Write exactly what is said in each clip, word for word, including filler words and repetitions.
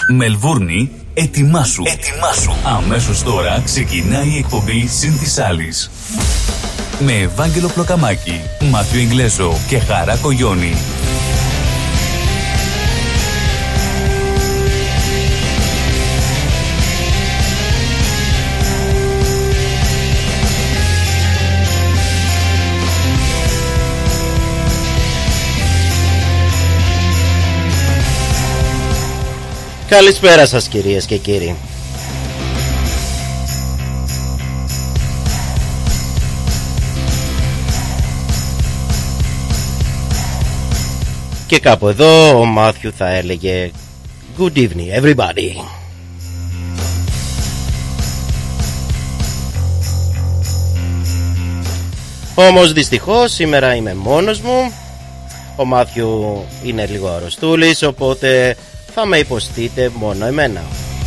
Μελβούρνη, ετοιμάσου. Ετοιμάσου. Αμέσως τώρα ξεκινάει η εκπομπή Συν της Άλλης. Με Ευάγγελο Πλοκαμάκη, Μάθιο Ιγκλέζο και Χαρά Κογιόνι. Καλησπέρα σας κυρίες και κύριοι. Και κάπου εδώ ο Μάθιου θα έλεγε Good evening everybody. Όμως δυστυχώς σήμερα είμαι μόνος μου. Ο Μάθιου είναι λίγο αρρωστούλης, οπότε θα με υποστείτε μόνο εμένα.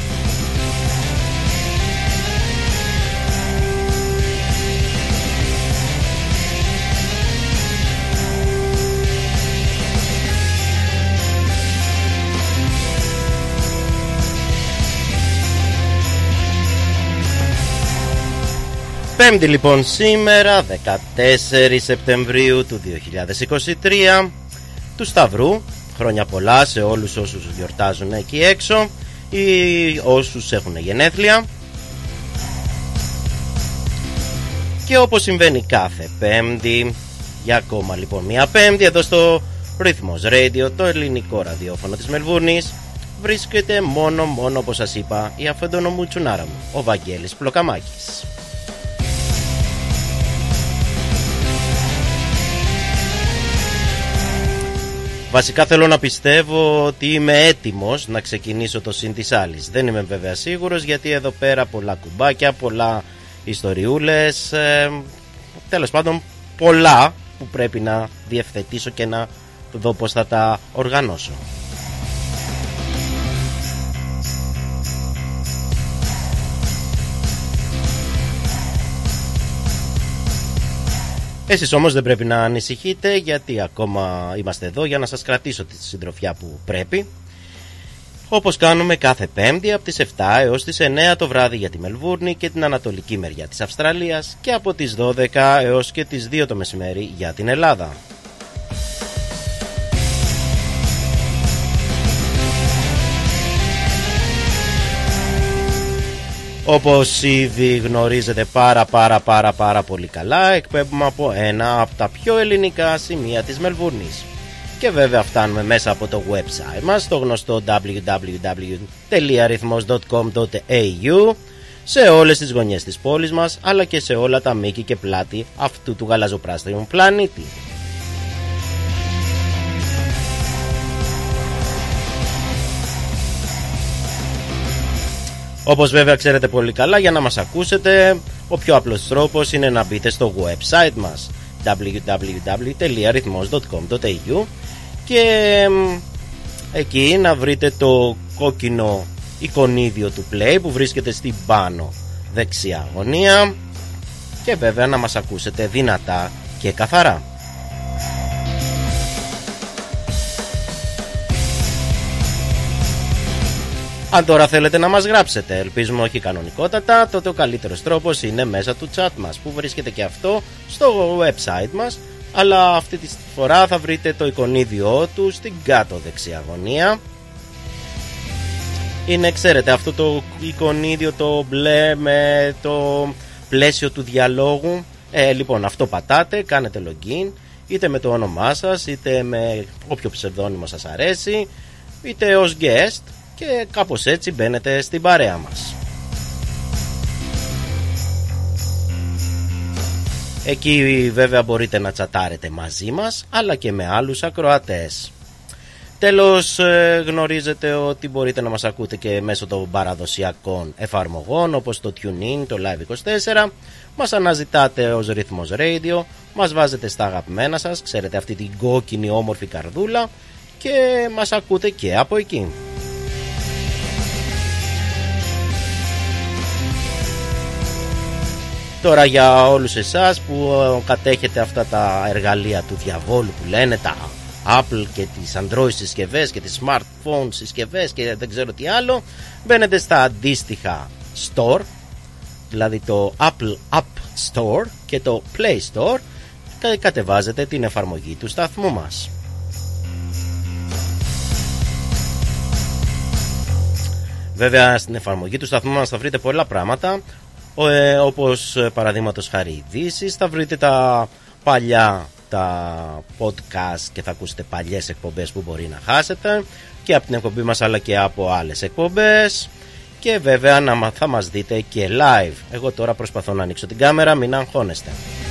Πέμπτη λοιπόν σήμερα, δεκατέσσερις Σεπτεμβρίου του δύο χιλιάδες είκοσι τρία, του Σταυρού. Χρόνια πολλά σε όλους όσους γιορτάζουν εκεί έξω ή όσους έχουν γενέθλια. Και όπως συμβαίνει κάθε Πέμπτη, για ακόμα λοιπόν μια Πέμπτη, εδώ στο Rhythmos Radio, το ελληνικό ραδιόφωνο της Μελβούρνης, βρίσκεται μόνο μόνο όπως σας είπα η αφεντονομουτσουνάρα μου, ο Βαγγέλης Πλοκαμάκης. Βασικά θέλω να πιστεύω ότι είμαι έτοιμος να ξεκινήσω το Συν της Άλλης. Δεν είμαι βέβαια σίγουρος, γιατί εδώ πέρα πολλά κουμπάκια, πολλά ιστοριούλες, ε, τέλος πάντων πολλά που πρέπει να διευθετήσω και να δω πώς θα τα οργανώσω. Εσείς όμως δεν πρέπει να ανησυχείτε, γιατί ακόμα είμαστε εδώ για να σας κρατήσω τη συντροφιά που πρέπει, όπως κάνουμε κάθε Πέμπτη από τις επτά έως τις εννέα το βράδυ για τη Μελβούρνη και την ανατολική μεριά της Αυστραλίας, και από τις δώδεκα έως και τις δύο το μεσημέρι για την Ελλάδα. Όπως ήδη γνωρίζετε πάρα πάρα πάρα πάρα πολύ καλά, εκπέμπουμε από ένα από τα πιο ελληνικά σημεία της Μελβούρνης. Και βέβαια φτάνουμε μέσα από το website μας, το γνωστό double-u double-u double-u τελεία rhythmos τελεία com τελεία a u, σε όλες τις γωνιές της πόλης μας, αλλά και σε όλα τα μήκη και πλάτη αυτού του γαλαζοπράσινου πλανήτη. Όπως βέβαια ξέρετε πολύ καλά, για να μας ακούσετε ο πιο απλός τρόπος είναι να μπείτε στο website μας double-u double-u double-u τελεία rhythmos τελεία com τελεία a u και εκεί να βρείτε το κόκκινο εικονίδιο του play που βρίσκεται στην πάνω δεξιά γωνία, και βέβαια να μας ακούσετε δυνατά και καθαρά. Αν τώρα θέλετε να μας γράψετε, ελπίζουμε όχι κανονικότατα, τότε ο καλύτερος τρόπος είναι μέσα του chat μας, που βρίσκεται και αυτό στο website μας, αλλά αυτή τη φορά θα βρείτε το εικονίδιό του στην κάτω δεξιά γωνία. Είναι, ξέρετε, αυτό το εικονίδιο το μπλε με το πλαίσιο του διαλόγου. Ε, λοιπόν, αυτό πατάτε, κάνετε login, είτε με το όνομά σας, είτε με όποιο ψευδόνυμο σας αρέσει, είτε ως guest, και κάπως έτσι μπαίνετε στην παρέα μας. Εκεί βέβαια μπορείτε να τσατάρετε μαζί μας, αλλά και με άλλους ακροατές. Τέλος, γνωρίζετε ότι μπορείτε να μας ακούτε και μέσω των παραδοσιακών εφαρμογών, όπως το TuneIn, το Live είκοσι τέσσερα. Μας αναζητάτε ως Rhythmos Radio, μας βάζετε στα αγαπημένα σας, ξέρετε, αυτή την κόκκινη όμορφη καρδούλα, και μας ακούτε και από εκεί. Τώρα για όλους εσάς που κατέχετε αυτά τα εργαλεία του διαβόλου που λένε, τα Apple και τις Android συσκευές και τις smartphone συσκευές και δεν ξέρω τι άλλο, μπαίνετε στα αντίστοιχα store, δηλαδή το Apple App Store και το Play Store, και κατεβάζετε την εφαρμογή του σταθμού μας. Βέβαια στην εφαρμογή του σταθμού μας θα βρείτε πολλά πράγματα, ε, όπως παραδείγματος χάρη ειδήσεις, θα βρείτε τα παλιά τα podcast και θα ακούσετε παλιές εκπομπές που μπορεί να χάσετε και από την εκπομπή μας αλλά και από άλλες εκπομπές, και βέβαια να θα μας δείτε και live. Εγώ τώρα προσπαθώ να ανοίξω την κάμερα, μην αγχώνεστε.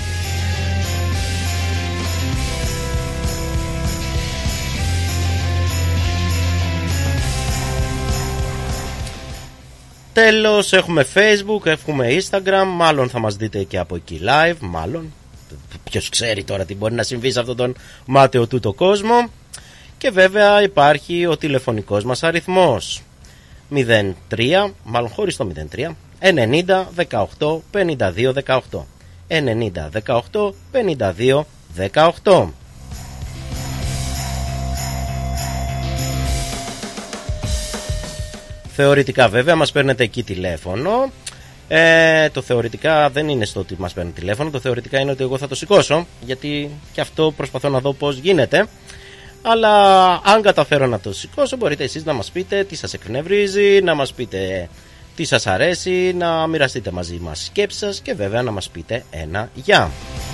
Τέλος, έχουμε Facebook, έχουμε Instagram, μάλλον θα μας δείτε και από εκεί live, μάλλον. Ποιος ξέρει τώρα τι μπορεί να συμβεί σε αυτόν τον μάταιο τούτο κόσμο. Και βέβαια υπάρχει ο τηλεφωνικός μας αριθμός μηδέν τρία, μάλλον χωρίς το μηδέν τρία, ενενήντα δεκαοκτώ πενήντα δύο δεκαοκτώ, ενενήντα δεκαοκτώ πενήντα δύο δεκαοκτώ. Θεωρητικά βέβαια μας παίρνετε εκεί τηλέφωνο. Ε, το θεωρητικά δεν είναι στο ότι μας παίρνει τηλέφωνο, το θεωρητικά είναι ότι εγώ θα το σηκώσω, γιατί και αυτό προσπαθώ να δω πώς γίνεται. Αλλά αν καταφέρω να το σηκώσω, μπορείτε εσείς να μας πείτε τι σας εκνευρίζει, να μας πείτε τι σας αρέσει, να μοιραστείτε μαζί μας σκέψεις σας και βέβαια να μας πείτε ένα γεια.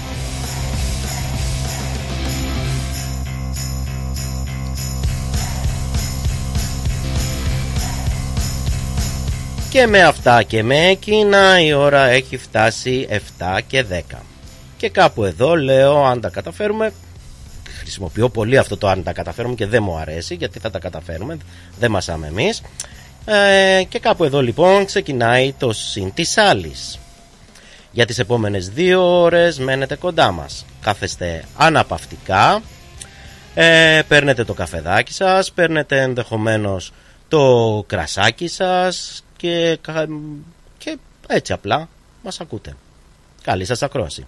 Και με αυτά και με εκείνα η ώρα έχει φτάσει επτά και δέκα. Και κάπου εδώ λέω, αν τα καταφέρουμε, χρησιμοποιώ πολύ αυτό το αν τα καταφέρουμε και δεν μου αρέσει, γιατί θα τα καταφέρουμε, δεν μασάμε εμείς. ε, Και κάπου εδώ λοιπόν ξεκινάει το συν της άλλης. Για τις επόμενες δύο ώρες μένετε κοντά μας. Κάθεστε αναπαυτικά, ε, παίρνετε το καφεδάκι σας, παίρνετε ενδεχομένως το κρασάκι σας και, και έτσι απλά μας ακούτε. Καλή σας ακρόαση.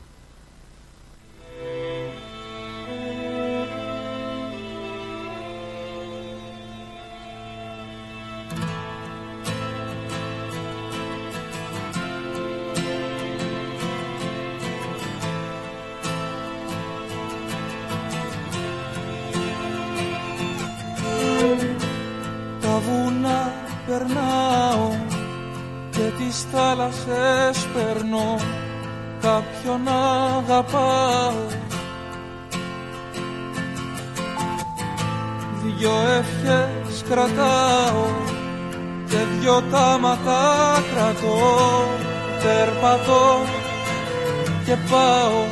Τα βουνά περνάω και τις θάλασσες περνώ, κάποιον αγαπάω. Δυο ευχές κρατάω και δυο τάματα κρατώ, περπατώ και πάω.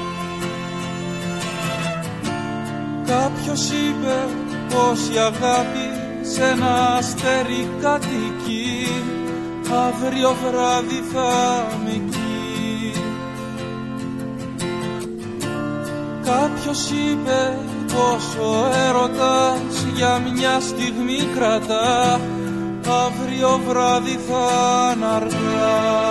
Κάποιος είπε πως η αγάπη σε ένα αστέρι κατοικεί, αύριο βράδυ θα είμαι εκεί. Κάποιος είπε πως ο έρωτας για μια στιγμή κρατά, αύριο βράδυ θα είναι αργά.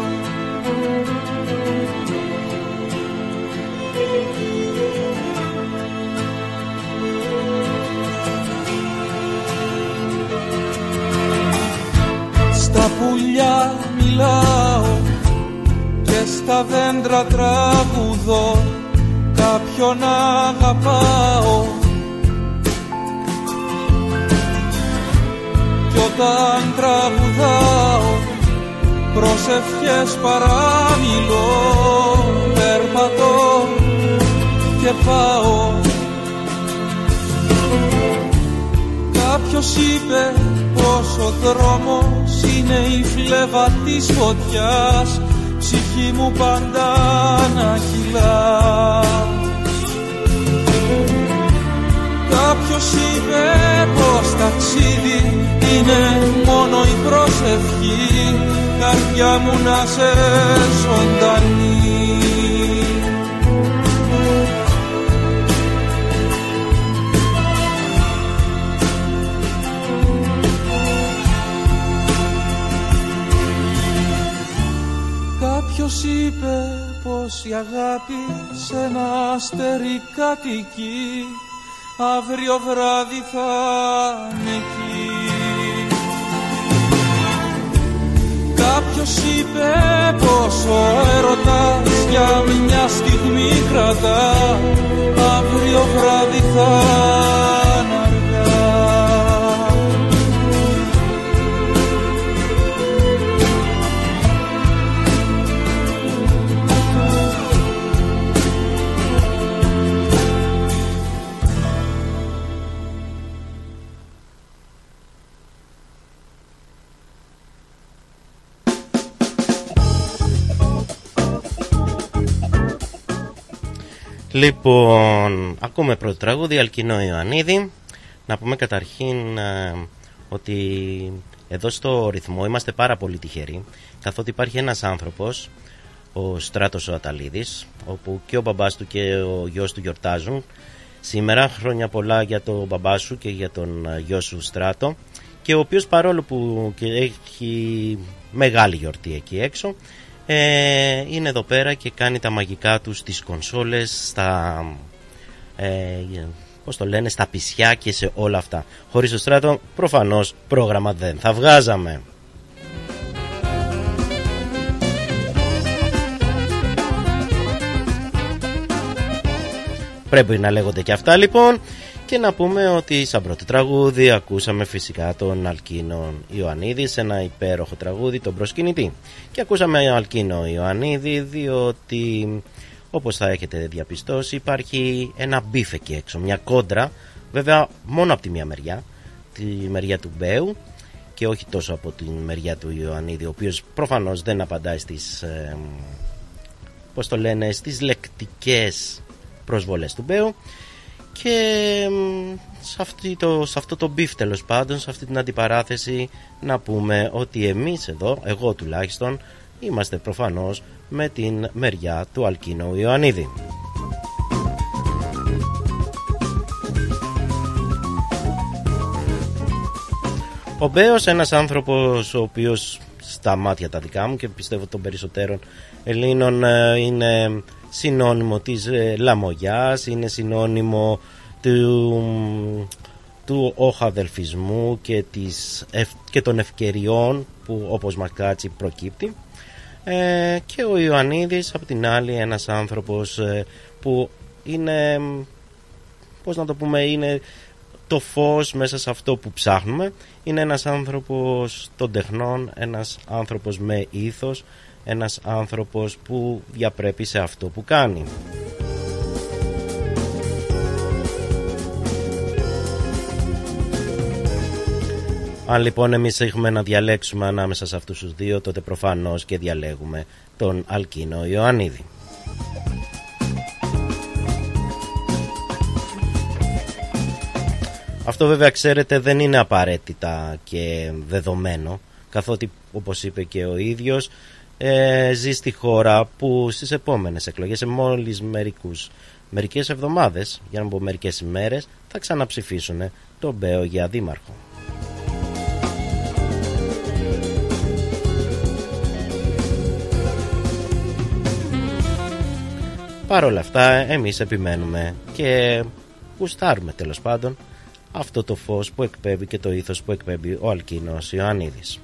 Στα πουλιά μιλάω και στα δέντρα τραγουδώ, κάποιον αγαπάω. Κι όταν τραγουδάω προσευχές παραμιλώ, περπατώ και πάω. Κάποιος είπε πως ο δρόμος είναι η φλέβα της φωτιάς, ψυχή μου πάντα να κυλά. Κάποιος είπε πως ταξίδι είναι μόνο η προσευχή, καρδιά μου να σε ζωντανή. Κάποιος είπε πως η αγάπη σε ένα αστέρι κατοικεί, αύριο βράδυ θα είναι εκεί. Κάποιος είπε πως ο έρωτας για μια στιγμή κρατά, αύριο βράδυ θα είναι αργά. Λοιπόν, ακούμε πρώτο τραγούδι, Αλκίνο Ιωαννίδη. Να πούμε καταρχήν ε, ότι εδώ στο ρυθμό είμαστε πάρα πολύ τυχεροί, καθότι υπάρχει ένας άνθρωπος, ο Στράτος ο Αταλίδης, όπου και ο μπαμπάς του και ο γιος του γιορτάζουν σήμερα. Χρόνια πολλά για τον μπαμπά σου και για τον γιο σου Στράτο, και ο οποίος παρόλο που και έχει μεγάλη γιορτή εκεί έξω, Ε, είναι εδώ πέρα και κάνει τα μαγικά του στις κονσόλες, στα, ε, πώς το λένε, στα πισιά και σε όλα αυτά. Χωρίς το Στράτο προφανώς πρόγραμμα δεν θα βγάζαμε. Πρέπει να λέγονται και αυτά λοιπόν. Και να πούμε ότι σαν πρώτο τραγούδι ακούσαμε φυσικά τον Αλκίνο Ιωαννίδη σε ένα υπέροχο τραγούδι, τον Προσκυνητή. Και ακούσαμε Αλκίνο Ιωαννίδη διότι, όπως θα έχετε διαπιστώσει, υπάρχει ένα μπιφ εκεί έξω, μια κόντρα, βέβαια μόνο από τη μια μεριά, τη μεριά του Μπέου, και όχι τόσο από τη μεριά του Ιωαννίδη, ο οποίος προφανώς δεν απαντάει στις, ε, πώς το λένε, στις λεκτικές προσβολές του Μπέου. Και σε, αυτή το, σε αυτό το μπιφ, τέλος πάντων, σε αυτή την αντιπαράθεση, να πούμε ότι εμείς εδώ, εγώ τουλάχιστον, είμαστε προφανώς με την μεριά του Αλκίνου Ιωαννίδη. Ο Μπέος, ένας άνθρωπος ο οποίος στα μάτια τα δικά μου και πιστεύω των περισσότερων Ελλήνων είναι συνώνυμο της λαμογιάς, είναι συνώνυμο του, του οχαδελφισμού και, της, και των ευκαιριών που όπως μας κάτσει προκύπτει. Ε, και ο Ιωαννίδης απ' την άλλη ένας άνθρωπος ε, που είναι, πώς να το πούμε, είναι το φως μέσα σε αυτό που ψάχνουμε. Είναι ένας άνθρωπος των τεχνών, ένας άνθρωπος με ήθος, ένας άνθρωπος που διαπρέπει σε αυτό που κάνει. Αν λοιπόν εμείς έχουμε να διαλέξουμε ανάμεσα σε αυτούς τους δύο, τότε προφανώς και διαλέγουμε τον Αλκίνο Ιωαννίδη. Αυτό βέβαια, ξέρετε, δεν είναι απαραίτητα και δεδομένο, καθότι όπως είπε και ο ίδιος, ε, ζει στη χώρα που στις επόμενες εκλογές, σε μόλις μερικούς, μερικές εβδομάδες, για να πω μερικές ημέρες, θα ξαναψηφίσουν τον Μπέο για δήμαρχο. Παρ' όλα αυτά εμείς επιμένουμε και γουστάρουμε τέλος πάντων αυτό το φως που εκπέμπει και το ήθος που εκπέμπει ο Αλκίνος Ιωαννίδης.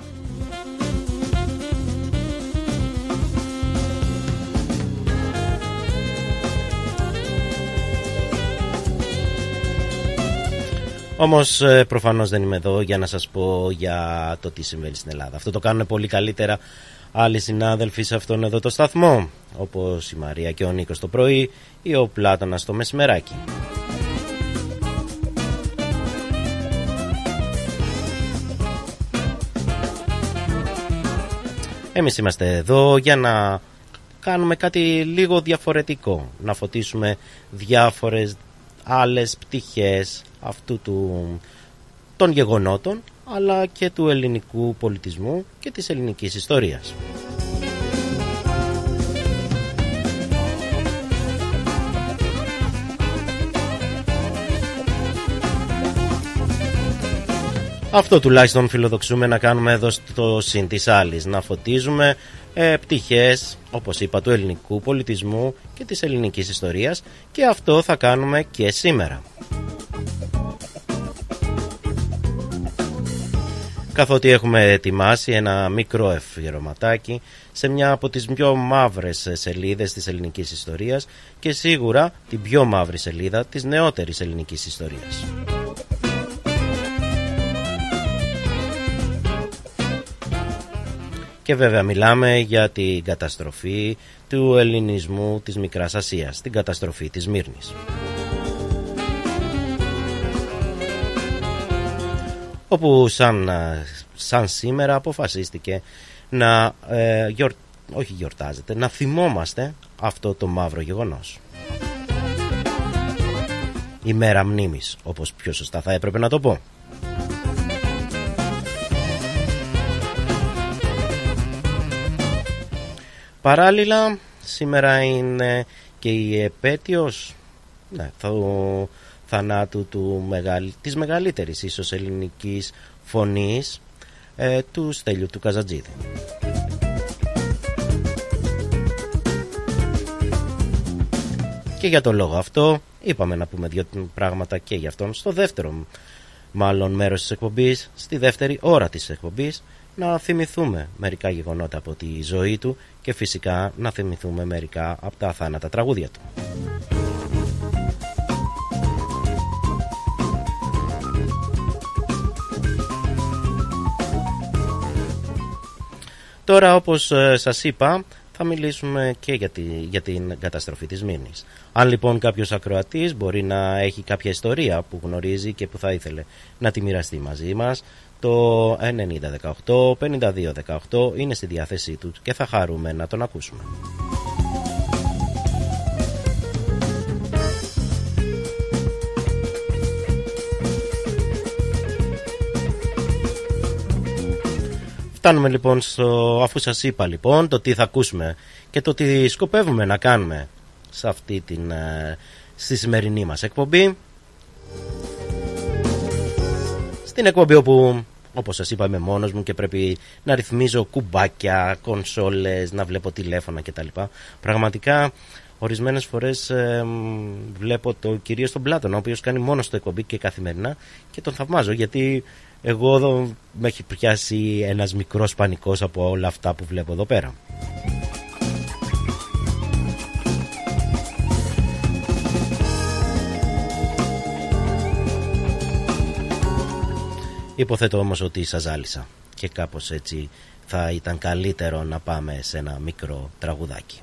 Όμως προφανώς δεν είμαι εδώ για να σας πω για το τι συμβαίνει στην Ελλάδα. Αυτό το κάνουν πολύ καλύτερα άλλοι συνάδελφοι σε αυτόν εδώ το σταθμό, όπως η Μαρία και ο Νίκος το πρωί ή ο Πλάτωνας το μεσημεράκι. Εμείς είμαστε εδώ για να κάνουμε κάτι λίγο διαφορετικό, να φωτίσουμε διάφορες άλλες πτυχές αυτού του, των γεγονότων, αλλά και του ελληνικού πολιτισμού και της ελληνικής ιστορίας. Αυτό τουλάχιστον φιλοδοξούμε να κάνουμε εδώ στο Συν της Άλλης, να φωτίζουμε ε, πτυχές, όπως είπα, του ελληνικού πολιτισμού και της ελληνικής ιστορίας, και αυτό θα κάνουμε και σήμερα. καθότι έχουμε ετοιμάσει ένα μικρό αφιερωματάκι σε μια από τις πιο μαύρες σελίδες της ελληνικής ιστορίας και σίγουρα την πιο μαύρη σελίδα της νεότερης ελληνικής ιστορίας. Και βέβαια μιλάμε για την καταστροφή του ελληνισμού της Μικράς Ασίας, την καταστροφή της Μύρνης. Όπου σαν, σαν σήμερα αποφασίστηκε να ε, γιορ, όχι γιορτάζεται, να θυμόμαστε αυτό το μαύρο γεγονός. Η μέρα μνήμης, όπως πιο σωστά θα έπρεπε να το πω. Παράλληλα, σήμερα είναι και η επέτειος ναι, του θανάτου του μεγαλ... της μεγαλύτερης ίσως ελληνικής φωνής ε, του Στέλιου του Καζατζίδη. Και για τον λόγο αυτό είπαμε να πούμε δύο πράγματα και για αυτόν στο δεύτερο μάλλον μέρος της εκπομπής, στη δεύτερη ώρα της εκπομπής, να θυμηθούμε μερικά γεγονότα από τη ζωή του και φυσικά να θυμηθούμε μερικά από τα θάνατα τραγούδια του. Τώρα, όπως σας είπα, θα μιλήσουμε και για, τη, για την καταστροφή της Μύρνης. Αν λοιπόν κάποιος ακροατής μπορεί να έχει κάποια ιστορία που γνωρίζει και που θα ήθελε να τη μοιραστεί μαζί μας, το ενενήντα δεκαοκτώ πενήντα δύο δεκαοκτώ είναι στη διάθεσή του και θα χαρούμε να τον ακούσουμε. Φτάνουμε λοιπόν στο, αφού σας είπα λοιπόν το τι θα ακούσουμε και το τι σκοπεύουμε να κάνουμε σε αυτή την, στη σημερινή μας εκπομπή. Στην εκπομπή όπου, όπως σας είπα, είμαι μόνος μου και πρέπει να ρυθμίζω κουμπάκια, κονσόλες, να βλέπω τηλέφωνα κτλ. Πραγματικά ορισμένες φορές ε, βλέπω το κυρίως τον Πλάτωνα, ο οποίος κάνει μόνος το εκπομπή και καθημερινά, και τον θαυμάζω γιατί εγώ εδώ με έχει πιάσει ένας μικρός πανικός από όλα αυτά που βλέπω εδώ πέρα. Υποθέτω όμως ότι σας ζάλισα και κάπως έτσι θα ήταν καλύτερο να πάμε σε ένα μικρό τραγουδάκι.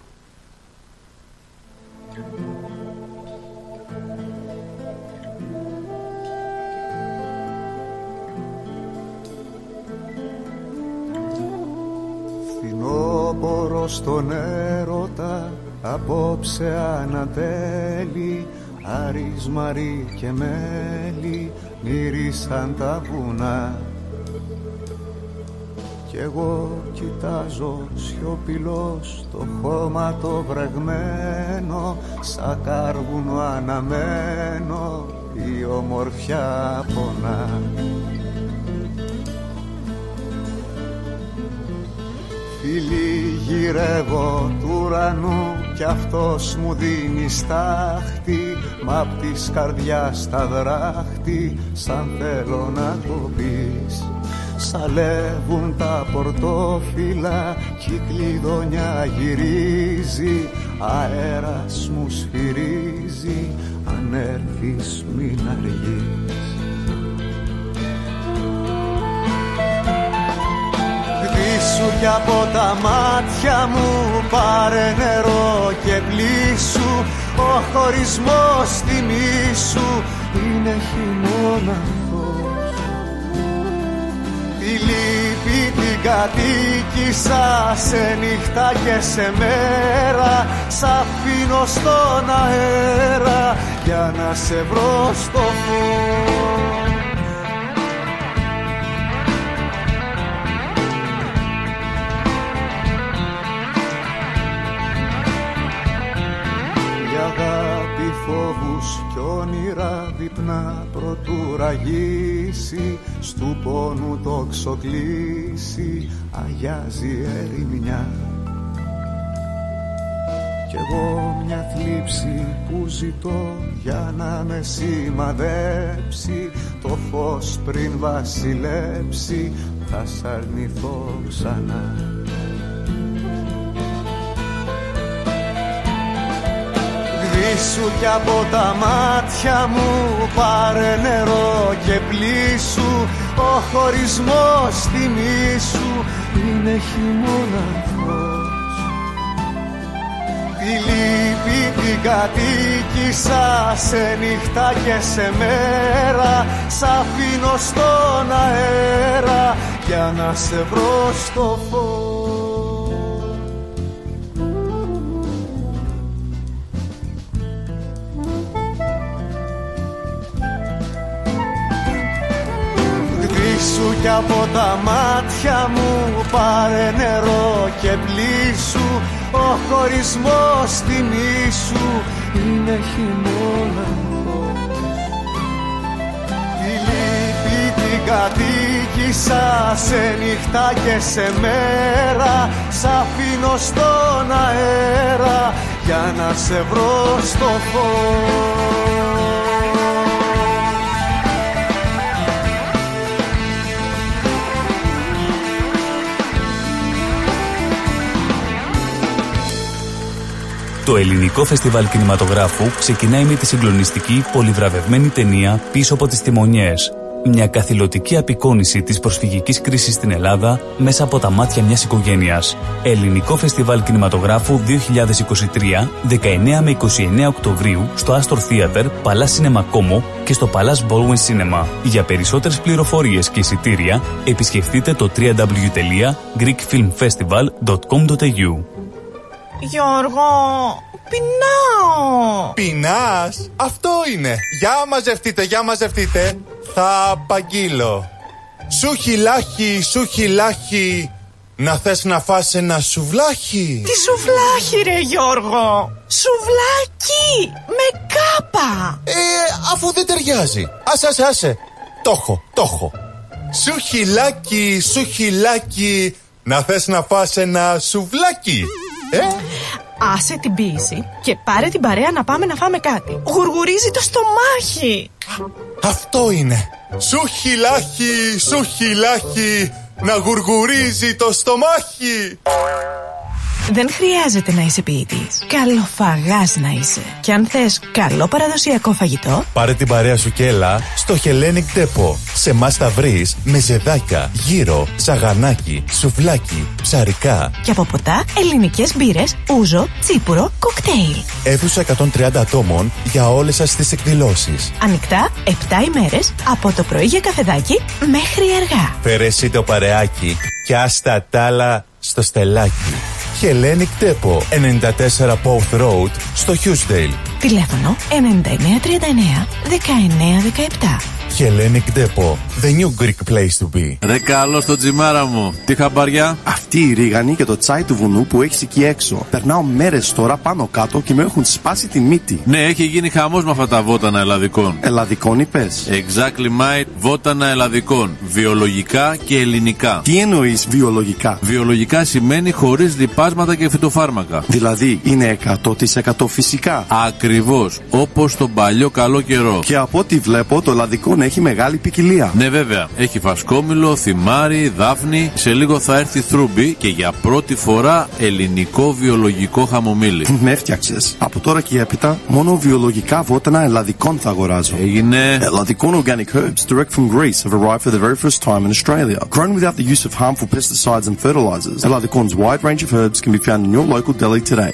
Φθινόπωρο στον έρωτα απόψε ανατέλει, Άρης, Μαρή και μέλι μύρισαν τα βουνά. Κι εγώ κοιτάζω σιωπηλός το χώμα το βρεγμένο, σαν κάρβουνο αναμένο η ομορφιά πονά. Φίλοι γυρεύω του ουρανού κι αυτός μου δίνει στάχτη, μ' απ' της καρδιάς τα δράχτη σαν θέλω να το πεις. Σαλεύουν τα πορτόφυλλα κι η κλειδονιά γυρίζει, αέρας μου σφυρίζει, αν έρθεις μην αργείς. Σου κι από τα μάτια μου πάρε νερό και πλήσου, ο χωρισμός τιμή σου είναι χειμώναθος. Τη λύπη την κατοίκησα σε νύχτα και σε μέρα, σ' αφήνω στον αέρα για να σε βρω στο φως. Φόβους κι όνειρα δείπνα προτού ραγίσει, στου πόνου το ξοκλήσει, αγιάζει ερημιά. κι εγώ μια θλίψη που ζητώ για να με σημαδέψει. Το φως πριν βασιλέψει θα σ' αρνηθώ ξανά. Γδίσου κι από τα μάτια μου, πάρε νερό και πλήσου. Ο χωρισμός θυμήσου είναι χειμώνας. Τη λύπη την κατοίκησα σε νύχτα και σε μέρα. Σ' αφήνω στον αέρα για να σε βρω στο φως. Σου κι από τα μάτια μου, πάρε νερό και πλήσου. Ο χωρισμός θυμήσου είναι χειμώνας. Τη λύπη την κατοίκησα σε νύχτα και σε μέρα. Σ' αφήνω στον αέρα για να σε βρω στο φως. Το ελληνικό φεστιβάλ κινηματογράφου ξεκινάει με τη συγκλονιστική πολυβραβευμένη ταινία «Πίσω από τις τιμονιές». Μια καθηλωτική απεικόνιση της προσφυγικής κρίσης στην Ελλάδα μέσα από τα μάτια μιας οικογένειας. Ελληνικό φεστιβάλ κινηματογράφου δύο χιλιάδες είκοσι τρία, δεκαεννέα με είκοσι εννέα Οκτωβρίου στο Astor Theatre, Palace Cinema Como και στο Palace Baldwin Cinema. Για περισσότερες πληροφορίες και εισιτήρια επισκεφτείτε το double-u double-u double-u τελεία greek film festival τελεία com τελεία a u. Γιώργο, πεινάω. Πεινάς? Αυτό είναι. Για μαζευτείτε, για μαζευτείτε. Θα απαγγείλω. Σου χιλάχι, σου χιλάχι. Να θες να φας ένα σουβλάχι? Τι σουβλάχι ρε Γιώργο? Σουβλάκι με κάπα. Ε, αφού δεν ταιριάζει. Άσε, άσε, άσε. Το έχω, το έχω. Σου χιλάκι, σου χιλάκι. Να θες να φας ένα σουβλάκι? Ε? Άσε την ποίηση και πάρε την παρέα να πάμε να φάμε κάτι. Γουργουρίζει το στομάχι. Αυτό είναι. Σου χιλάχι, σου χιλάχι. Να γουργουρίζει το στομάχι. Δεν χρειάζεται να είσαι ποιητής. Καλοφαγάς να είσαι. Και αν θες καλό παραδοσιακό φαγητό, πάρε την παρέα σου και έλα στο Hellenic Depot. Σε μας θα βρεις μεζεδάκια, γύρο, σαγανάκι, σουβλάκι, ψαρικά. Και από ποτά, ελληνικές μπύρες, ούζο, τσίπουρο, κοκτέιλ. Αίθουσα εκατόν τριάντα ατόμων για όλες σας τις εκδηλώσεις. Ανοιχτά επτά ημέρες από το πρωί για καφεδάκι μέχρι αργά. Φέρε εσύ το παρεάκι και άστα τ' άλλα στο στελάκι. Hellenic Depot, ενενήντα τέσσερα Pouth Road στο Hughesdale. Τηλέφωνο ενενήντα εννέα τριάντα εννέα δεκαεννέα δεκαεπτά. Hellenic Depot, the new Greek place to be. Ρε καλό στο τζιμάρα μου. Τι χαμπαριά? Αυτή η ρίγανη και το τσάι του βουνού που έχεις εκεί έξω. Περνάω μέρες τώρα πάνω κάτω και με έχουν σπάσει τη μύτη. Ναι, έχει γίνει χαμός με αυτά τα βότανα ελλαδικών. Ελλαδικών είπες? Exactly mate, βότανα ελλαδικών. Βιολογικά και ελληνικά. Τι εννοείς βιολογικά? Βιολογικά σημαίνει χωρίς λιπάσματα και φυτοφάρμακα. Δηλαδή είναι εκατό τοις εκατό φυσικά. Ακριβώς, όπως τον παλιό καλό καιρό. Και από ό,τι βλέπω το ελλαδικό έχει μεγάλη ποικιλία. Ναι, βέβαια. Έχει φασκόμηλο, θυμάρι, δάφνη. Σε λίγο θα έρθει θρούμπι και για πρώτη φορά ελληνικό βιολογικό χαμομήλι. Με έφτιαξες. Από τώρα και έπειτα μόνο βιολογικά βότανα ελλαδικών θα αγοράζω. Έγινε. Ελλαδικών organic herbs direct from Greece have arrived for the very first time in Australia. Grown without the use of harmful pesticides and fertilizers. Ελλαδικόν's wide range of herbs can be found in your local deli today.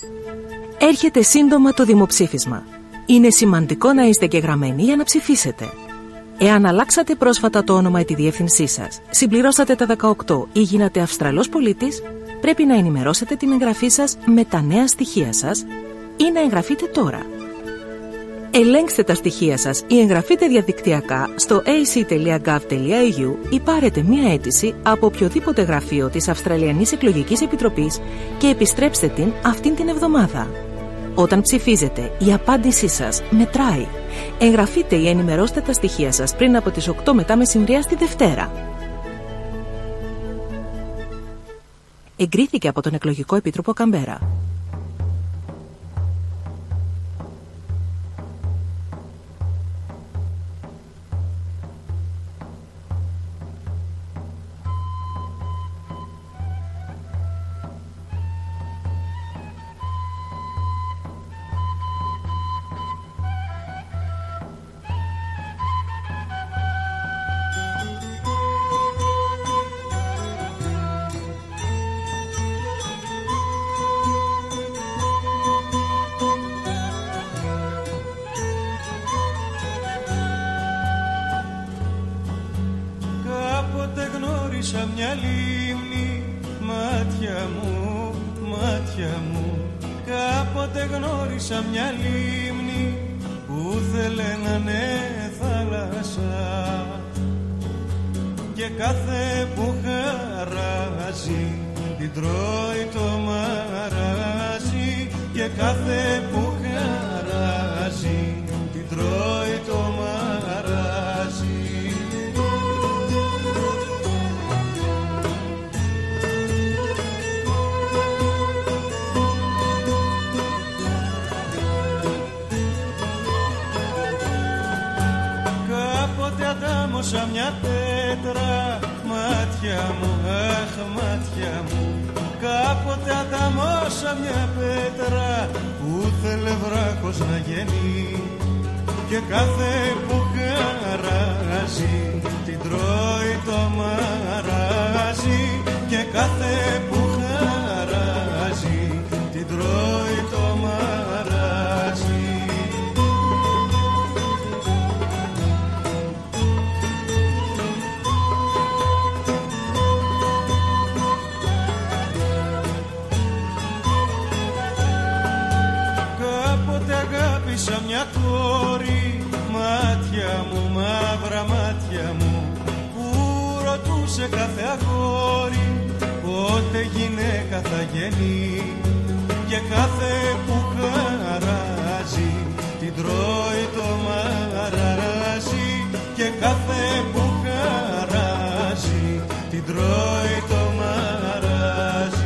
Έρχεται σύντομα το δημοψήφισμα. Είναι σημαντικό να είστε εγγεγραμμένοι για να ψηφίσετε. Εάν αλλάξατε πρόσφατα το όνομα ή τη διεύθυνσή σας, συμπληρώσατε τα δεκαοκτώ ή γίνατε Αυστραλός πολίτης, πρέπει να ενημερώσετε την εγγραφή σας με τα νέα στοιχεία σας ή να εγγραφείτε τώρα. Ελέγξτε τα στοιχεία σας ή εγγραφείτε διαδικτυακά στο έι σι τελεία γκοβ τελεία έι γιου ή πάρετε μία αίτηση από οποιοδήποτε γραφείο της Αυστραλιανής Εκλογικής Επιτροπής και επιστρέψτε την αυτήν την εβδομάδα. Όταν ψηφίζετε, η απάντησή σας μετράει. Εγγραφείτε ή ενημερώστε τα στοιχεία σας πριν από τις οκτώ μετά μεσημβριά στη Δευτέρα. Εγκρίθηκε από τον Εκλογικό Επίτροπο Καμπέρα. Κάποτε γνώρισα μια λίμνη, μάτια μου, μάτια μου. Κάποτε γνώρισα μια λίμνη που θέλε να είναι θάλασσα. Και κάθε που χαράζει την τρώει το μαράζι. Και κάθε που χαράζει την τρώει το μαράζι. Κάποτε αντάμωσα μια πέτρα, μάτια μου, αχ μάτια μου. Κάποτε αντάμωσα μια πέτρα που θέλε βράχος να γεννεί. Και κάθε που χαράζει την τρώει το μαράζι. Και κάθε που χαράζει την τρώει το μαράζι. Αγάπησα μια κόρη, μάτια μου, μαύρα μάτια μου, που ρωτούσε κάθε αγόρι πότε γυναίκα θα γεννεί. Και κάθε που χαράζει την τρώει το μαράζι. Και κάθε που χαράζει την τρώει το μαράζι.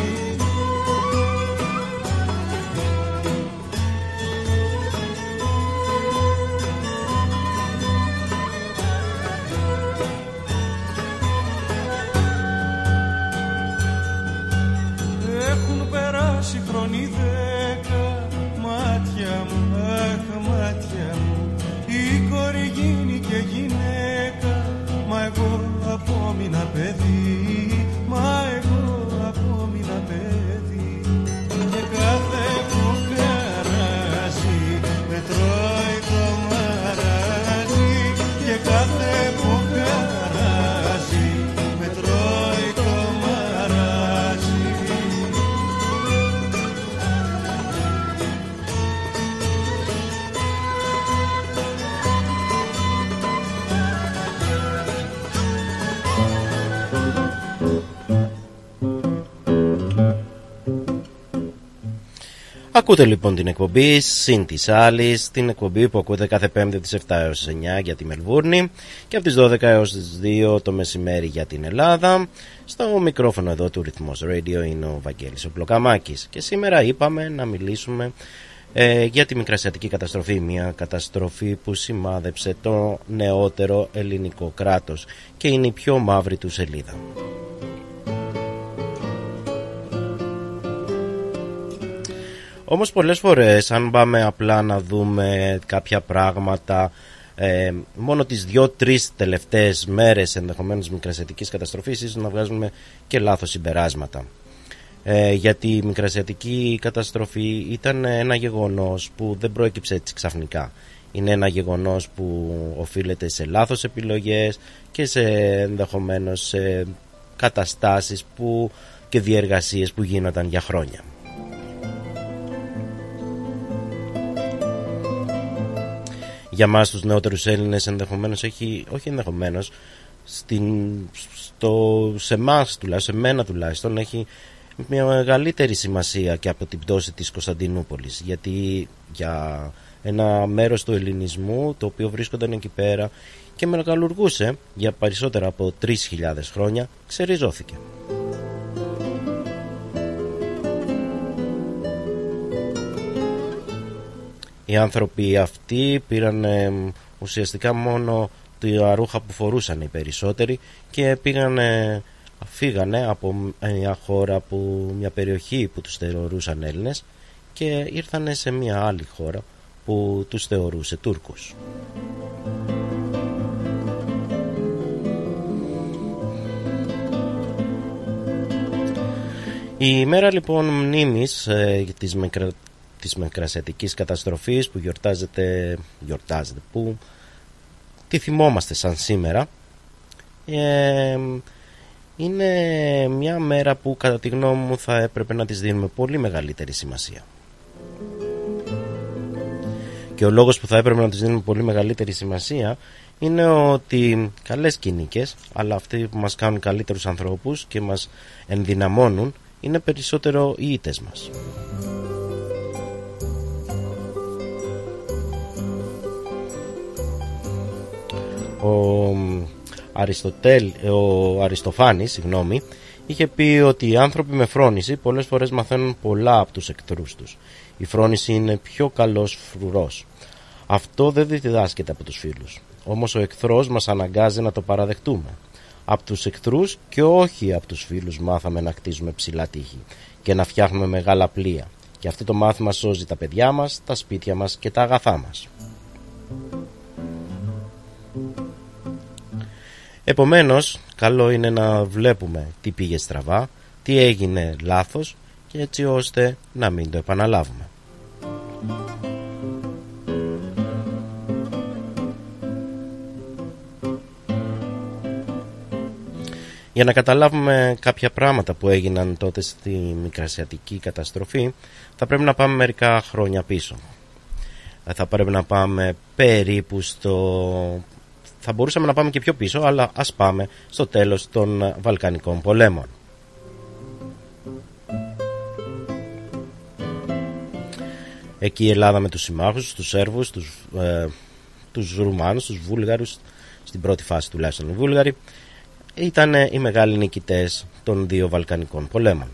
Χρόνοι δέκα, μάτια μου, αχ μάτια μου. Η κόρη γίνει και γυναίκα, μα εγώ απόμεινα παιδί. Μα εγώ απόμεινα παιδί. Και κάθε που χαράζει με τρώει το μαράζι. Και κάθε που χαράζει με τρώει το μαράζι. Ακούτε λοιπόν την εκπομπή Συν της Άλλης, την εκπομπή που ακούτε κάθε Πέμπτη από τις επτά έως τις εννιά για τη Μελβούρνη και από τις δώδεκα έως τις δύο το μεσημέρι για την Ελλάδα. Στο μικρόφωνο εδώ του Ρυθμός Radio είναι ο Βαγγέλης ο Πλοκαμάκης και σήμερα είπαμε να μιλήσουμε ε, για τη μικρασιατική καταστροφή, μια καταστροφή που σημάδεψε το νεότερο ελληνικό κράτος και είναι η πιο μαύρη του σελίδα. Όμως πολλές φορές αν πάμε απλά να δούμε κάποια πράγματα ε, μόνο τις δύο-τρεις τελευταίες μέρες ενδεχομένως μικρασιατικής καταστροφής ίσως να βγάζουμε και λάθος συμπεράσματα. Ε, γιατί η μικρασιατική καταστροφή ήταν ένα γεγονός που δεν προέκυψε έτσι ξαφνικά. Είναι ένα γεγονός που οφείλεται σε λάθος επιλογές και σε ενδεχομένως σε καταστάσεις που, και διεργασίες που γίνονταν για χρόνια. Για μας τους νεότερους Έλληνες ενδεχομένως έχει, όχι ενδεχομένως, στην, στο, σε εμάς τουλάχιστον, σε μένα τουλάχιστον, έχει μια μεγαλύτερη σημασία και από την πτώση της Κωνσταντινούπολης. Γιατί για ένα μέρος του ελληνισμού το οποίο βρίσκονταν εκεί πέρα και μεγαλουργούσε για περισσότερα από τρεις χιλιάδες χρόνια, ξεριζώθηκε. Οι άνθρωποι αυτοί πήραν ε, ουσιαστικά μόνο τα ρούχα που φορούσαν οι περισσότεροι και πήγανε, φύγανε από μια χώρα, που, μια περιοχή που τους θεωρούσαν Έλληνες και ήρθανε σε μια άλλη χώρα που τους θεωρούσε Τούρκους. Η ημέρα λοιπόν μνήμης ε, της μικρα... της μικρασιατικής καταστροφής που γιορτάζεται, γιορτάζεται που τη θυμόμαστε σαν σήμερα, ε, είναι μια μέρα που κατά τη γνώμη μου θα έπρεπε να της δίνουμε πολύ μεγαλύτερη σημασία. Και ο λόγος που θα έπρεπε να της δίνουμε πολύ μεγαλύτερη σημασία είναι ότι καλές κοινικές, αλλά αυτοί που μας κάνουν καλύτερους ανθρώπους και μας ενδυναμώνουν, είναι περισσότερο οι ήττες μας. Ο, Αριστοτέλ, ο Αριστοφάνης συγγνώμη, είχε πει ότι οι άνθρωποι με φρόνηση πολλές φορές μαθαίνουν πολλά από τους εχθρούς τους. Η φρόνηση είναι πιο καλός φρουρός. Αυτό δεν διδάσκεται από τους φίλους. Όμως ο εχθρός μας αναγκάζει να το παραδεχτούμε. Από τους εχθρούς και όχι από τους φίλους μάθαμε να χτίζουμε ψηλά τείχη και να φτιάχνουμε μεγάλα πλοία. Και αυτό το μάθημα σώζει τα παιδιά μας, τα σπίτια μας και τα αγαθά μας. Επομένως, καλό είναι να βλέπουμε τι πήγε στραβά, τι έγινε λάθος και έτσι ώστε να μην το επαναλάβουμε. Για να καταλάβουμε κάποια πράγματα που έγιναν τότε στη μικρασιατική καταστροφή, θα πρέπει να πάμε μερικά χρόνια πίσω. Θα πρέπει να πάμε περίπου στο... Θα μπορούσαμε να πάμε και πιο πίσω, αλλά ας πάμε στο τέλος των Βαλκανικών πολέμων. Εκεί η Ελλάδα με τους συμμάχους, τους Σέρβους, τους, ε, τους Ρουμάνους, τους Βούλγαρους, στην πρώτη φάση τουλάχιστον οι Βούλγαροι, ήταν οι μεγάλοι νικητές των δύο Βαλκανικών πολέμων.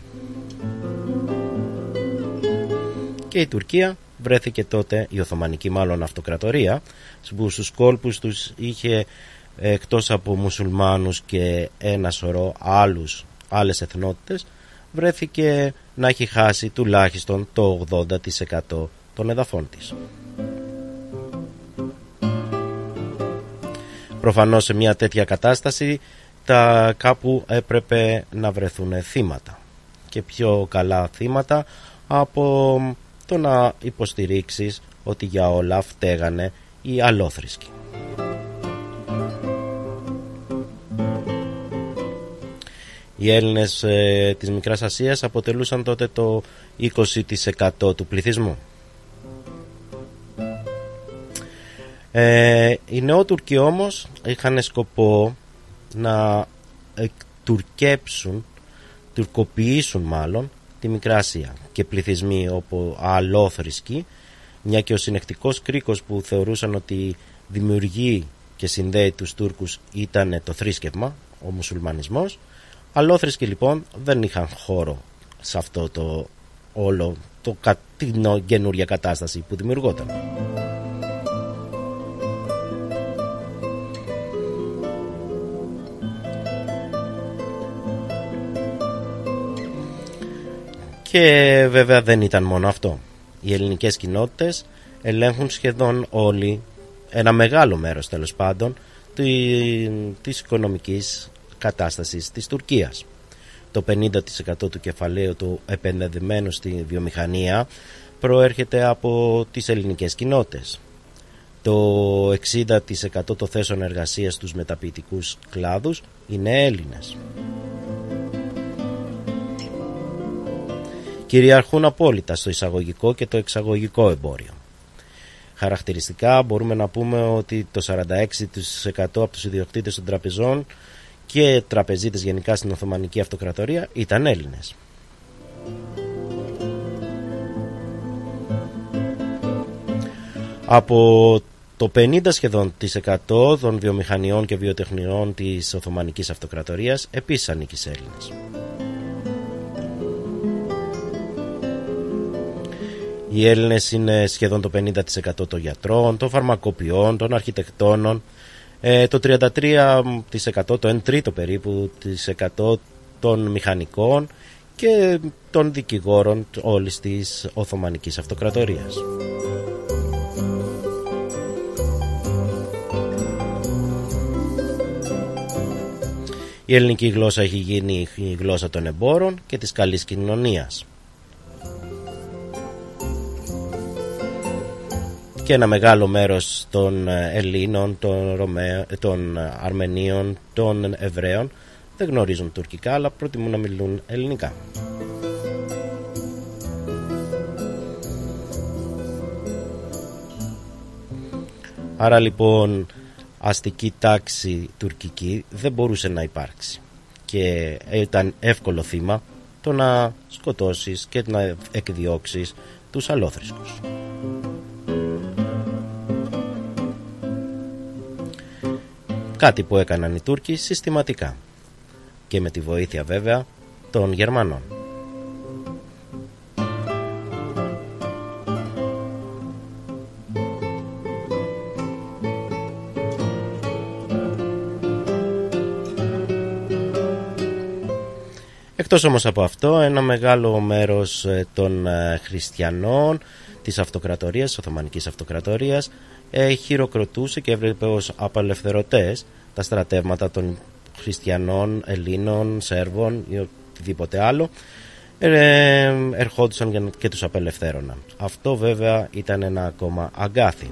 Και η Τουρκία βρέθηκε τότε, η Οθωμανική μάλλον αυτοκρατορία, που στους κόλπους τους είχε εκτός από μουσουλμάνους και ένα σωρό άλλους, άλλες εθνότητες, βρέθηκε να έχει χάσει τουλάχιστον το ογδόντα τοις εκατό των εδαφών της. Προφανώς σε μια τέτοια κατάσταση τα κάπου έπρεπε να βρεθούν θύματα, και πιο καλά θύματα από το να υποστηρίξεις ότι για όλα φταίγανε οι αλόθρησκοι. Οι Έλληνες ε, της Μικράς Ασίας αποτελούσαν τότε το είκοσι τοις εκατό του πληθυσμού. Ε, οι Νεότουρκοι όμως είχαν σκοπό να τουρκέψουν, τουρκοποιήσουν μάλλον τη Μικρά Ασία, και πληθυσμοί όπου αλόθρησκοι, μια και ο συνεχτικός κρίκος που θεωρούσαν ότι δημιουργεί και συνδέει τους Τούρκους ήταν το θρήσκευμα, ο μουσουλμανισμός. Αλόθρησκοι λοιπόν δεν είχαν χώρο σε αυτό το όλο το την καινούρια κατάσταση που δημιουργόταν. Και βέβαια δεν ήταν μόνο αυτό. Οι ελληνικές κοινότητες ελέγχουν σχεδόν όλοι, ένα μεγάλο μέρος τέλος πάντων, της οικονομικής κατάστασης της Τουρκίας. Το πενήντα τοις εκατό του κεφαλαίου του επενδυμένου στη βιομηχανία προέρχεται από τις ελληνικές κοινότητες. Το εξήντα τοις εκατό των θέσεων εργασίας στους μεταποιητικούς κλάδους είναι Έλληνες. Κυριαρχούν απόλυτα στο εισαγωγικό και το εξαγωγικό εμπόριο. Χαρακτηριστικά μπορούμε να πούμε ότι το σαράντα έξι τοις εκατό από τους ιδιοκτήτες των τραπεζών και τραπεζίτες γενικά στην Οθωμανική Αυτοκρατορία ήταν Έλληνες. Από το πενήντα σχεδόν τοις εκατό των βιομηχανιών και βιοτεχνιών της Οθωμανικής Αυτοκρατορίας επίσης ανήκει σε Έλληνες. Οι Έλληνες είναι σχεδόν το πενήντα τοις εκατό των γιατρών, των φαρμακοποιών, των αρχιτεκτόνων, το τριάντα τρία τοις εκατό, το ένα τρίτο περίπου της εκατό των μηχανικών και των δικηγόρων όλης της Οθωμανικής Αυτοκρατορίας. Η ελληνική γλώσσα έχει γίνει η γλώσσα των εμπόρων και της καλής κοινωνίας. και ένα μεγάλο μέρος των Ελλήνων, των, Ρωμαίων, των Αρμενίων, των Εβραίων δεν γνωρίζουν τουρκικά, αλλά προτιμούν να μιλούν ελληνικά. Άρα λοιπόν αστική τάξη τουρκική δεν μπορούσε να υπάρξει και ήταν εύκολο θύμα το να σκοτώσεις και να εκδιώξεις τους αλλόθρησκους. Κάτι που έκαναν οι Τούρκοι συστηματικά και με τη βοήθεια βέβαια των Γερμανών. Εκτός όμως από αυτό, ένα μεγάλο μέρος των χριστιανών της αυτοκρατορίας, της Οθωμανικής Αυτοκρατορίας, χειροκροτούσε και έβλεπε ως απελευθερωτές τα στρατεύματα των χριστιανών, Ελλήνων, Σέρβων ή οτιδήποτε άλλο, ερχόντουσαν και τους απελευθέρωναν. Αυτό βέβαια ήταν ένα ακόμα αγκάθι.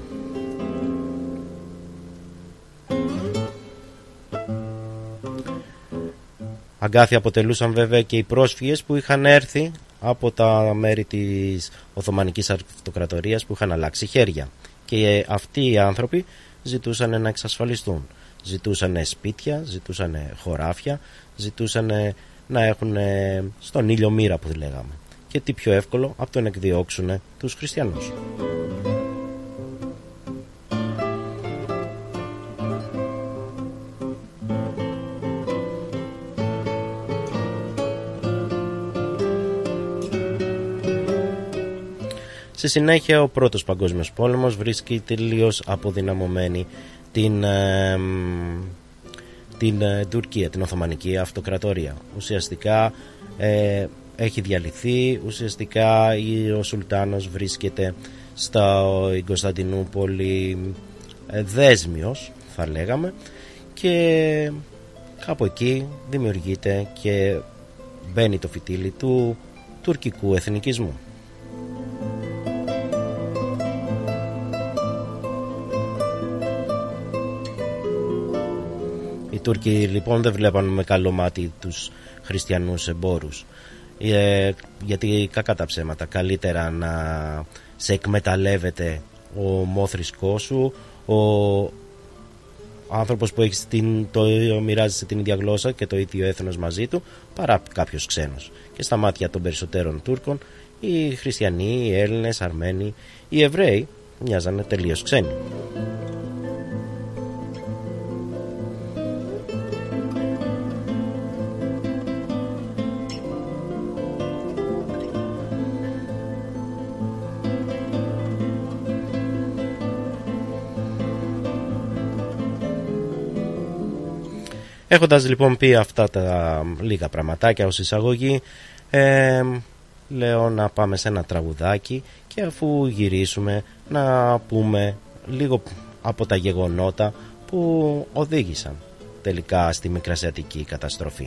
Αγκάθι αποτελούσαν βέβαια και οι πρόσφυγες που είχαν έρθει από τα μέρη της Οθωμανικής Αυτοκρατορίας που είχαν αλλάξει χέρια. Και αυτοί οι άνθρωποι ζητούσαν να εξασφαλιστούν. Ζητούσαν σπίτια, ζητούσαν χωράφια, ζητούσαν να έχουν στον ήλιο μοίρα που λέγαμε. Και τι πιο εύκολο από το να εκδιώξουν τους χριστιανούς. Στη συνέχεια ο Πρώτος Παγκόσμιος Πόλεμος βρίσκει τελείως αποδυναμωμένη την, ε, την ε, Τουρκία, την Οθωμανική Αυτοκρατορία. Ουσιαστικά ε, έχει διαλυθεί, ουσιαστικά ο Σουλτάνος βρίσκεται στα Κωνσταντινούπολη ε, δέσμιος θα λέγαμε, και κάπου εκεί δημιουργείται και μπαίνει το φυτίλι του τουρκικού εθνικισμού. Οι Τούρκοι λοιπόν δεν βλέπαν με καλό μάτι τους χριστιανούς εμπόρους, ε, γιατί κακά τα ψέματα, καλύτερα να σε εκμεταλλεύεται ο μόθρησκός σου, ο άνθρωπος που έχει την, το, μοιράζεσαι την ίδια γλώσσα και το ίδιο έθνος μαζί του, παρά κάποιος ξένος. Και στα μάτια των περισσότερων Τούρκων οι χριστιανοί, οι Έλληνες, Αρμένοι, οι Εβραίοι μοιάζανε τελείως ξένοι. Έχοντας λοιπόν πει αυτά τα λίγα πραγματάκια ως εισαγωγή, ε, λέω να πάμε σε ένα τραγουδάκι και αφού γυρίσουμε να πούμε λίγο από τα γεγονότα που οδήγησαν τελικά στη Μικρασιατική καταστροφή.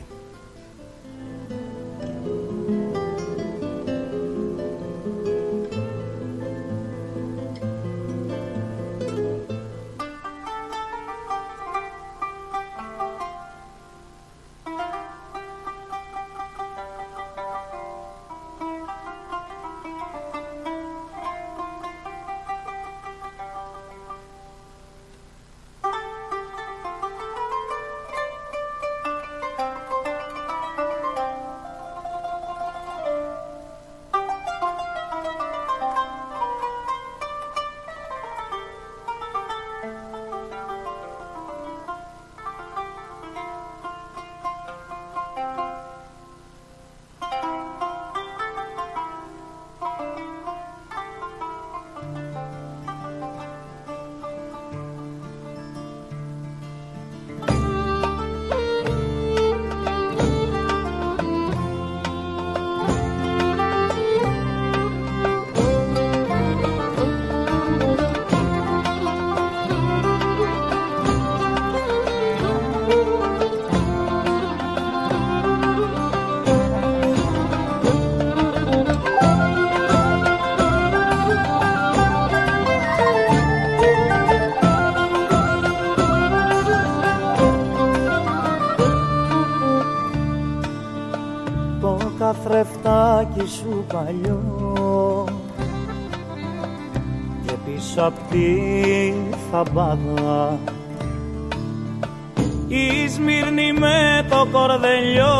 Το καθρεφτάκι σου παλιό και πίσω απ' τη θαμπάδα η Σμύρνη με το κορδελιό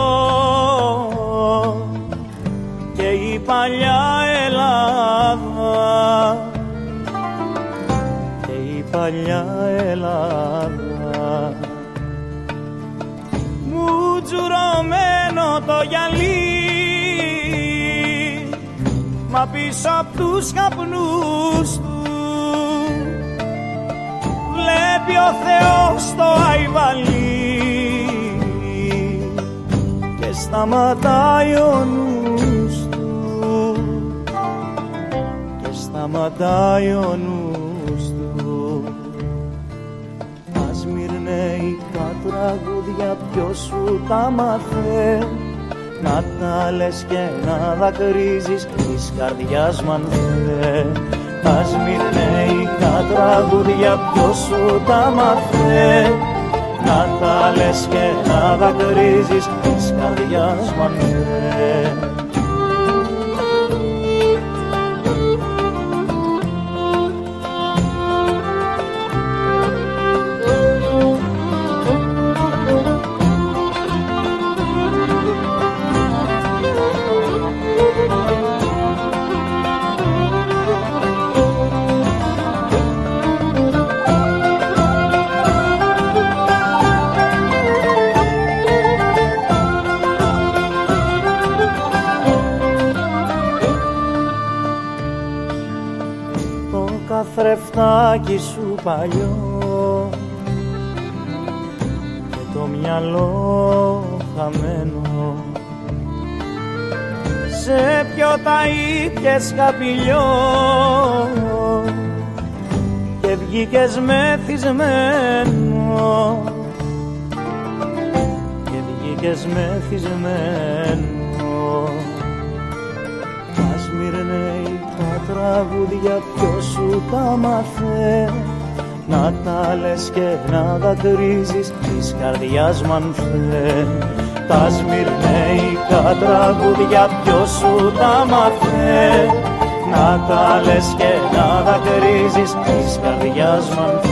και η παλιά Ελλάδα και η παλιά Ελλάδα μου τζουρωμένο το γυαλί μα πίσω απ' τους καπνούς του βλέπει ο Θεός το αϊβαλί και σταματάει ο νους του και σταματάει ο νους του. Ας μυρνέικα τραγούδια ποιος σου τα μάθε να τα λες και να δακρύζεις της καρδιάς μ' αν θε. Ας μυρνέικα τραγούδια ποιος σου τα μάθε να τα λες και να δακρύζεις της καρδιάς μ' αν θε. Καθρεφτάκι σου παλιό και το μυαλό χαμένο σε ποιο τα ήπιες καπηλιό και βγήκες μεθυσμένο και βγήκες μεθυσμένο. Ας μυρνέει τα τραγούδια ποιος σου τα μάθε να τα λες και να δακρύζεις της καρδιάς μ' αν θε. Τα σμυρνέικα τραγούδια ποιος σου τα μάθε να τα λες και να δακρύζεις της καρδιάς μ' αν θε.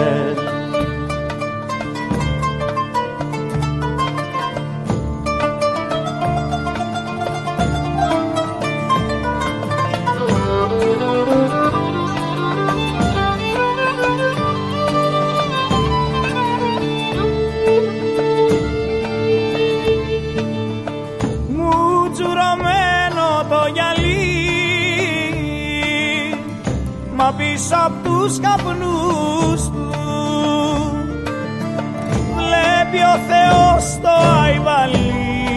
Πίσω απ' τους καπνούς του βλέπει ο Θεός το αϊβαλί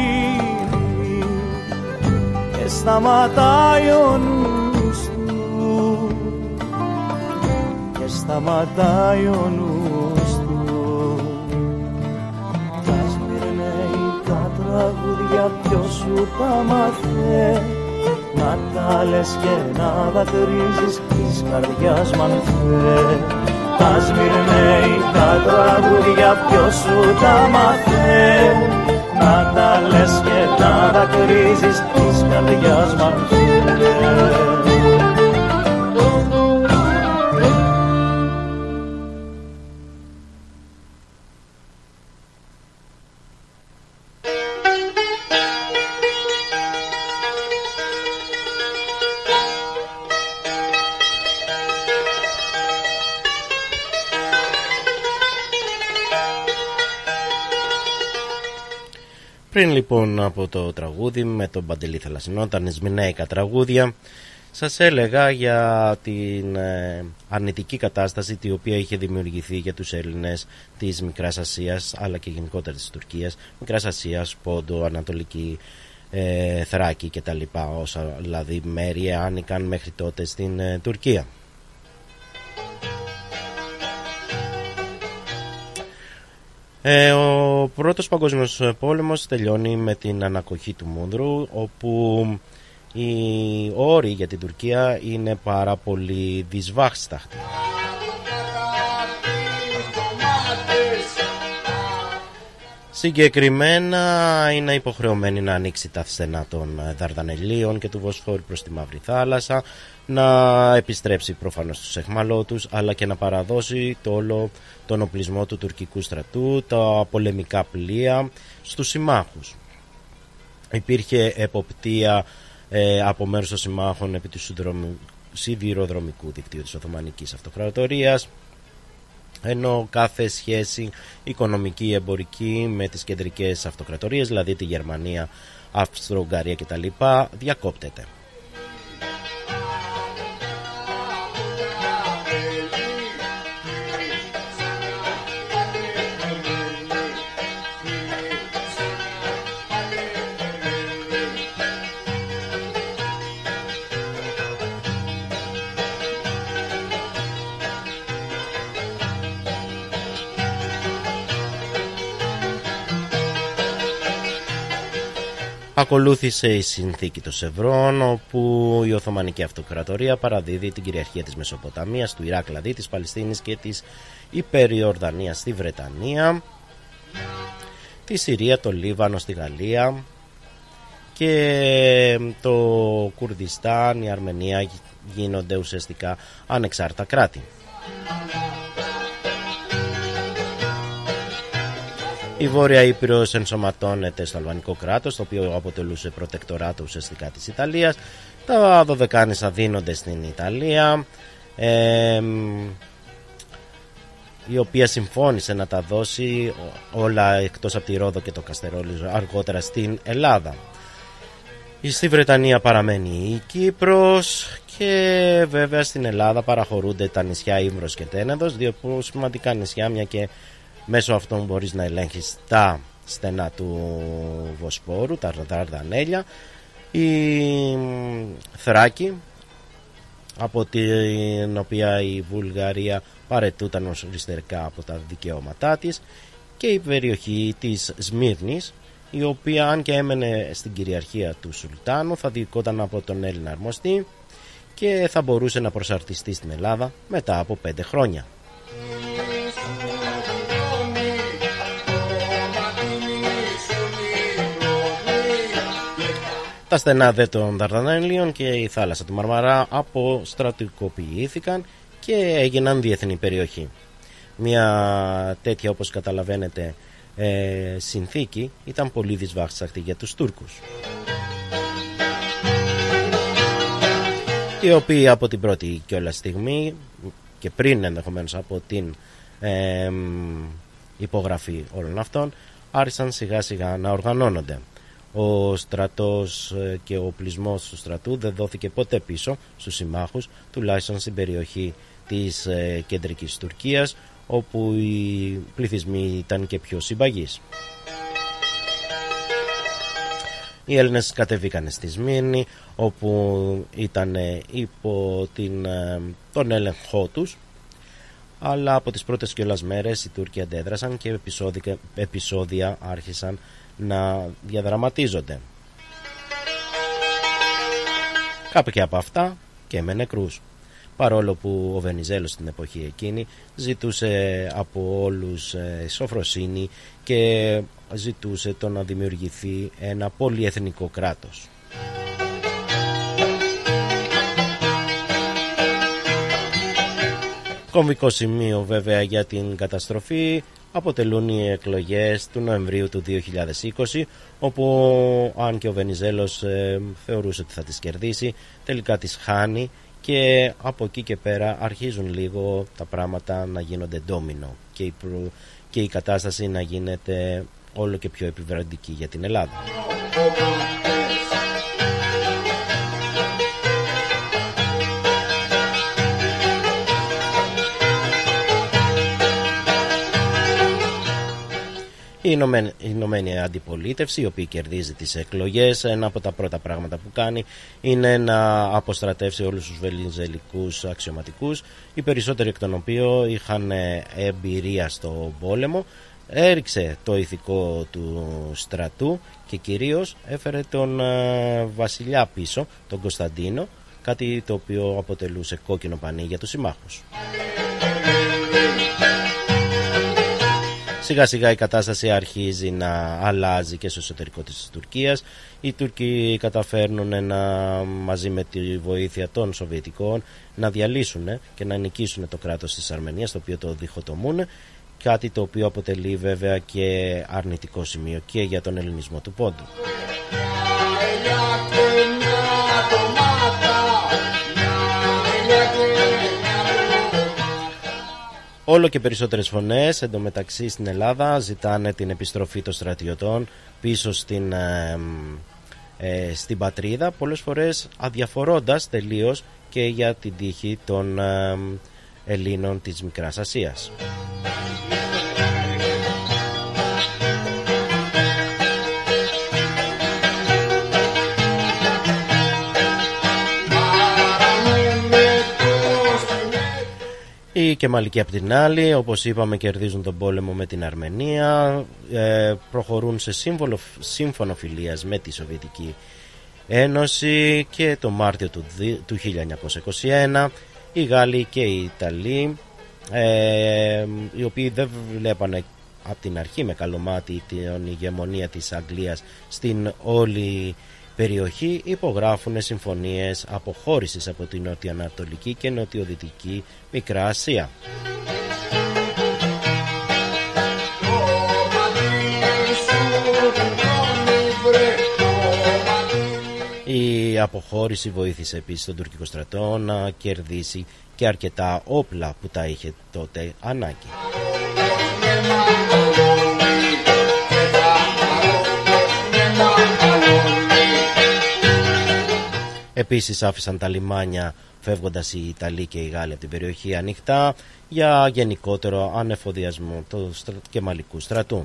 και σταματάει ο νους του και σταματάει ο νους του. Τα σμυρνέικα τραγούδια ποιος σου τα μάθε να τα λες και να δακρύζεις της καρδιάς μ' αν θε. Τα σμυρνέικα τραγούδια ποιος σου τα μάθε να τα λες και να δακρύζεις της καρδιάς μ' αν θε. Πριν λοιπόν από το τραγούδι με τον Παντελή Θαλασσινό, τα νησμινέικα τραγούδια, σας έλεγα για την ε, αρνητική κατάσταση η οποία είχε δημιουργηθεί για τους Έλληνες της Μικράς Ασίας αλλά και γενικότερα της Τουρκίας, Μικράς Ασίας, Πόντο, Ανατολική ε, Θράκη κτλ. Όσα δηλαδή μέρη άνοικαν μέχρι τότε στην ε, Τουρκία. Ε, ο πρώτος παγκόσμιος πόλεμος τελειώνει με την ανακοχή του Μούνδρου, όπου οι όροι για την Τουρκία είναι πάρα πολύ δυσβάσταχτοι. Συγκεκριμένα είναι υποχρεωμένη να ανοίξει τα στενά των Δαρδανελίων και του Βοσφόρου προς τη Μαύρη Θάλασσα, να επιστρέψει προφανώς στους εχμαλώτους, αλλά και να παραδώσει το όλο τον οπλισμό του τουρκικού στρατού, τα πολεμικά πλοία στους συμμάχους. Υπήρχε εποπτεία ε, από μέρους των συμμάχων επί του σιδηροδρομικού δικτύου της Οθωμανικής Αυτοκρατορίας, ενώ κάθε σχέση οικονομική, εμπορική με τις κεντρικές αυτοκρατορίες, δηλαδή τη Γερμανία, Αυστρο-Ουγγαρία κτλ, διακόπτεται. Ακολούθησε η συνθήκη των Σευρών, όπου η Οθωμανική Αυτοκρατορία παραδίδει την κυριαρχία της Μεσοποταμίας, του Ιράκ δηλαδή, της Παλαιστίνης και της Υπεριορδανίας στη Βρετανία, τη Συρία, το Λίβανο στη Γαλλία και το Κουρδιστάν, η Αρμενία γίνονται ουσιαστικά ανεξάρτητα κράτη. Η Βόρεια Ήπειρος ενσωματώνεται στο αλβανικό κράτος, το οποίο αποτελούσε προτεκτοράτο ουσιαστικά της Ιταλίας. Τα Δωδεκάνησα δίνονται στην Ιταλία, ε, η οποία συμφώνησε να τα δώσει όλα εκτός από τη Ρόδο και το Καστερόλι αργότερα στην Ελλάδα. Στη Βρετανία παραμένει η Κύπρος και βέβαια στην Ελλάδα παραχωρούνται τα νησιά Ήμρος και Τένεδος, δύο σημαντικά νησιά, μια και μέσω αυτών μπορείς να ελέγχεις τα στενά του Βοσπόρου, τα Δαρδανέλια. Η Θράκη, από την οποία η Βουλγαρία παρετούταν οριστικά από τα δικαιώματά της, και η περιοχή της Σμύρνης, η οποία αν και έμενε στην κυριαρχία του Σουλτάνου, θα διοικόταν από τον Έλληνα αρμοστή και θα μπορούσε να προσαρτιστεί στην Ελλάδα μετά από πέντε χρόνια. Τα στενά δε των Δαρδανέλιων και η θάλασσα του Μαρμαρά αποστρατικοποιήθηκαν και έγιναν διεθνή περιοχή. Μια τέτοια, όπως καταλαβαίνετε, ε, συνθήκη ήταν πολύ δυσβάσταχτη για τους Τούρκους, οι οποίοι από την πρώτη κιόλας στιγμή και πριν ενδεχομένως από την ε, υπογραφή όλων αυτών άρχισαν σιγά σιγά να οργανώνονται. Ο στρατός και ο οπλισμός του στρατού δεν δόθηκε ποτέ πίσω στους συμμάχους, τουλάχιστον στην περιοχή της κεντρικής Τουρκίας, όπου οι πληθυσμοί ήταν και πιο συμπαγείς. Οι Έλληνες κατεβήκανε στη Σμύρνη, όπου ήταν υπό την, τον έλεγχό τους, αλλά από τις πρώτες κιόλας μέρες οι Τούρκοι αντέδρασαν και επεισόδια, επεισόδια άρχισαν να διαδραματίζονται. Κάποια από αυτά και με νεκρούς, παρόλο που ο Βενιζέλος στην εποχή εκείνη ζητούσε από όλους σοφροσύνη και ζητούσε το να δημιουργηθεί ένα πολυεθνικό κράτος. Κομβικό σημείο βέβαια για την καταστροφή αποτελούν οι εκλογές του Νοεμβρίου του δύο χιλιάδες είκοσι, όπου αν και ο Βενιζέλος ε, θεωρούσε ότι θα τις κερδίσει, τελικά τις χάνει και από εκεί και πέρα αρχίζουν λίγο τα πράγματα να γίνονται ντόμινο και η, προ... και η κατάσταση να γίνεται όλο και πιο επιβραντική για την Ελλάδα. Η Ηνωμένη, η Ηνωμένη Αντιπολίτευση, η οποία κερδίζει τις εκλογές, ένα από τα πρώτα πράγματα που κάνει είναι να αποστρατεύσει όλους τους βενιζελικούς αξιωματικούς, οι περισσότεροι εκ των οποίων είχαν εμπειρία στο πόλεμο, έριξε το ηθικό του στρατού και κυρίως έφερε τον βασιλιά πίσω, τον Κωνσταντίνο, κάτι το οποίο αποτελούσε κόκκινο πανί για τους συμμάχους. Σιγά σιγά η κατάσταση αρχίζει να αλλάζει και στο εσωτερικό της Τουρκίας. Οι Τούρκοι καταφέρνουν να, μαζί με τη βοήθεια των Σοβιετικών, να διαλύσουν και να νικήσουν το κράτος της Αρμενίας, το οποίο το διχοτομούν, κάτι το οποίο αποτελεί βέβαια και αρνητικό σημείο και για τον ελληνισμό του Πόντου. Όλο και περισσότερες φωνές εντωμεταξύ στην Ελλάδα ζητάνε την επιστροφή των στρατιωτών πίσω στην, ε, ε, στην πατρίδα, πολλές φορές αδιαφορώντας τελείως και για την τύχη των ε, Ελλήνων της Μικράς Ασίας. Οι Κεμαλικοί απ' την άλλη, όπως είπαμε, κερδίζουν τον πόλεμο με την Αρμενία, ε, προχωρούν σε σύμβολο, σύμφωνο φιλίας με τη Σοβιετική Ένωση και το Μάρτιο του, του χίλια εννιακόσια είκοσι ένα οι Γάλλοι και οι Ιταλοί, ε, οι οποίοι δεν βλέπανε από την αρχή με καλό μάτι την ηγεμονία της Αγγλίας στην όλη περιοχή, υπογράφουν συμφωνίες αποχώρησης από την νοτιοανατολική και νοτιοδυτική Μικρά Ασία. Η αποχώρηση βοήθησε επίσης τον τουρκικό στρατό να κερδίσει και αρκετά όπλα που τα είχε τότε ανάγκη. Επίσης άφησαν τα λιμάνια, φεύγοντας οι Ιταλοί και οι Γάλλοι από την περιοχή, ανοιχτά για γενικότερο ανεφοδιασμό του Κεμαλικού στρατού.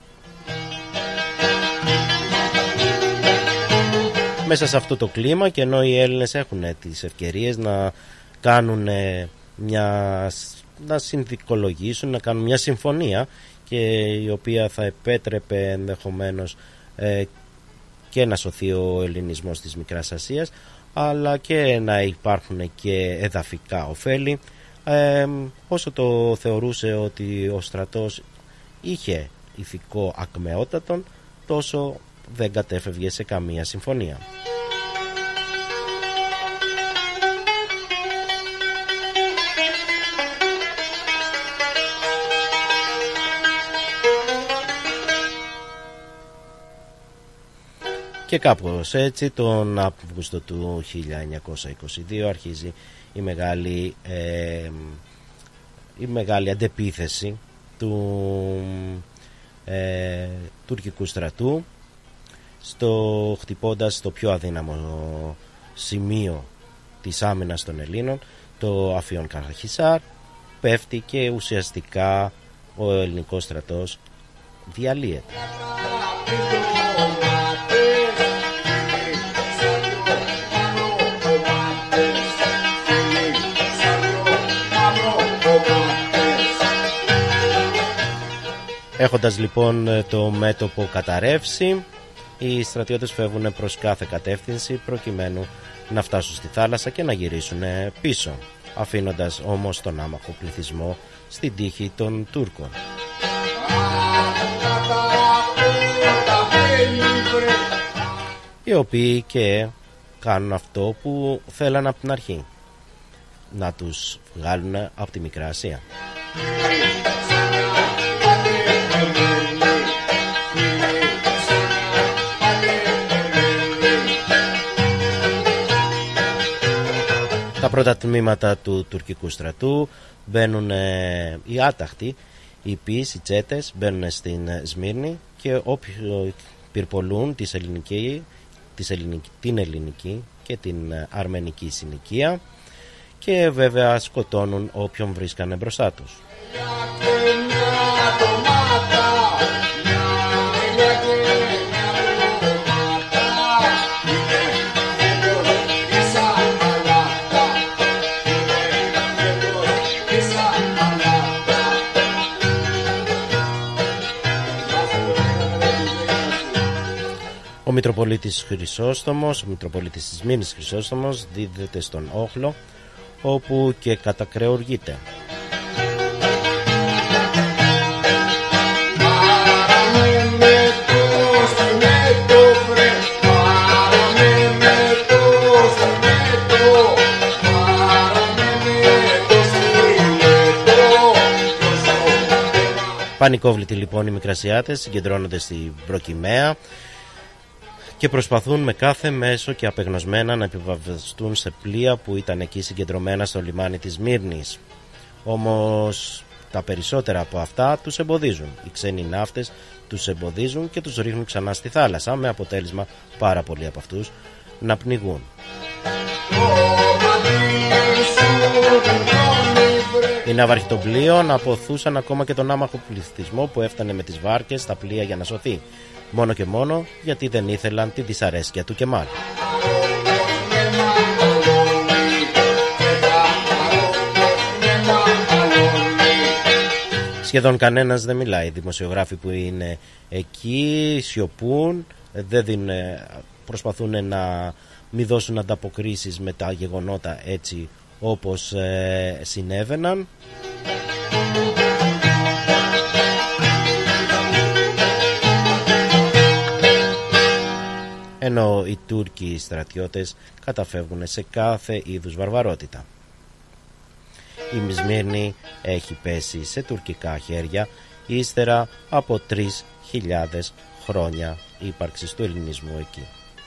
Μέσα σε αυτό το κλίμα, και ενώ οι Έλληνες έχουν τις ευκαιρίες να κάνουν μια, να συνδικολογήσουν, να κάνουν μια συμφωνία, και η οποία θα επέτρεπε ενδεχομένως ε, και να σωθεί ο ελληνισμός της Μικράς Ασίας, αλλά και να υπάρχουν και εδαφικά ωφέλη, ε, όσο το θεωρούσε ότι ο στρατός είχε ηθικό ακμεότατον, τόσο δεν κατέφευγε σε καμία συμφωνία. Και κάπως έτσι τον Αύγουστο του χίλια εννιακόσια είκοσι δύο αρχίζει η μεγάλη, ε, η μεγάλη αντεπίθεση του ε, τουρκικού στρατού, στο, χτυπώντας το πιο αδύναμο σημείο της άμυνας των Ελλήνων, το Αφιόν Καραχισάρ, πέφτει και ουσιαστικά ο ελληνικός στρατός διαλύεται. Έχοντας λοιπόν το μέτωπο καταρρεύσει, οι στρατιώτες φεύγουν προς κάθε κατεύθυνση προκειμένου να φτάσουν στη θάλασσα και να γυρίσουν πίσω, αφήνοντας όμως τον άμαχο πληθυσμό στην τύχη των Τούρκων, οι οποίοι και κάνουν αυτό που θέλαν από την αρχή, να τους βγάλουν από τη Μικρά Ασία. Τα πρώτα τμήματα του τουρκικού στρατού μπαίνουν, ε, οι άταχτοι, οι ποιείς, οι τσέτες, μπαίνουν στην Σμύρνη και όποιοι πυρπολούν της ελληνική, της ελληνική, την ελληνική και την αρμενική συνοικία, και βέβαια σκοτώνουν όποιον βρίσκανε μπροστά τους. Ο Μητροπολίτης Χρυσόστομος, ο Μητροπολίτης της Σμύρνης Χρυσόστομος, δίδεται στον Όχλο, όπου και κατακρεουργείται. Ανικόβλητοι λοιπόν οι Μικρασιάτες συγκεντρώνονται στην Προκυμαία και προσπαθούν με κάθε μέσο και απεγνωσμένα να επιβαβαστούν σε πλοία που ήταν εκεί συγκεντρωμένα στο λιμάνι της Μύρνης. Όμως τα περισσότερα από αυτά τους εμποδίζουν. Οι ξένοι ναύτες τους εμποδίζουν και τους ρίχνουν ξανά στη θάλασσα, με αποτέλεσμα πάρα πολλοί από αυτούς να πνιγούν. Οι ναύαρχοι των πλοίων αποθούσαν ακόμα και τον άμαχο πληθυσμό που έφτανε με τις βάρκες στα πλοία για να σωθεί, μόνο και μόνο γιατί δεν ήθελαν τη δυσαρέσκεια του Κεμάλ. Σχεδόν κανένας δεν μιλάει. Οι δημοσιογράφοι που είναι εκεί σιωπούν, δεν δίνουν, προσπαθούν να μην δώσουν ανταποκρίσεις με τα γεγονότα έτσι όπως ε, συνέβαιναν. Ενώ οι Τούρκοι στρατιώτες καταφεύγουν σε κάθε είδους βαρβαρότητα. Η Σμύρνη έχει πέσει σε τουρκικά χέρια ύστερα από τρεις χιλιάδες χρόνια ύπαρξης του ελληνισμού εκεί.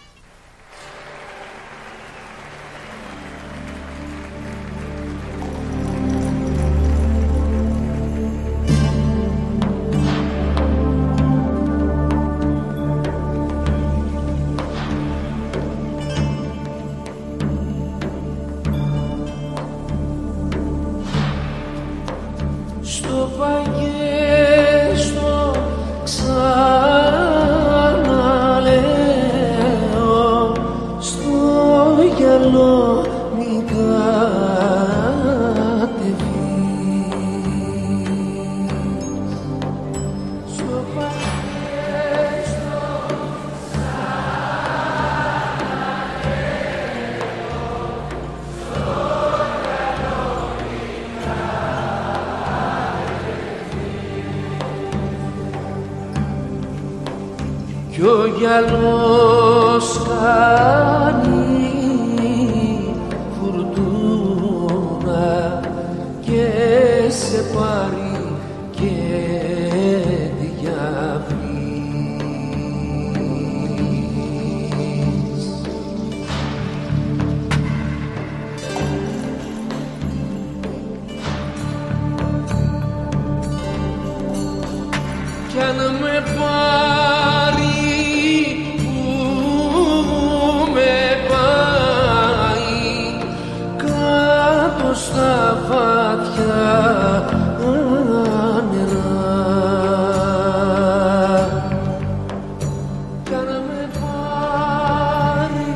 κι ο γυαλός κάνει φουρτούνα και σε πάρει και διαβείς. Κι αν με πάρει στα βάθια νερά κι αν με πάρει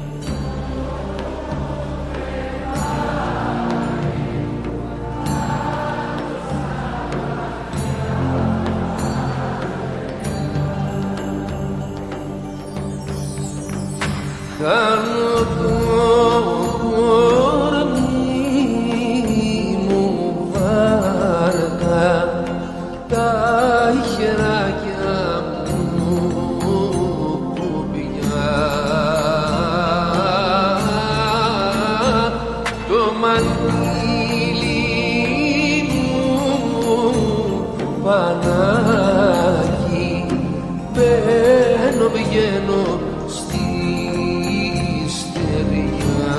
κάνω το Πανάκι, μπαίνω, βγαίνω στη στεριά.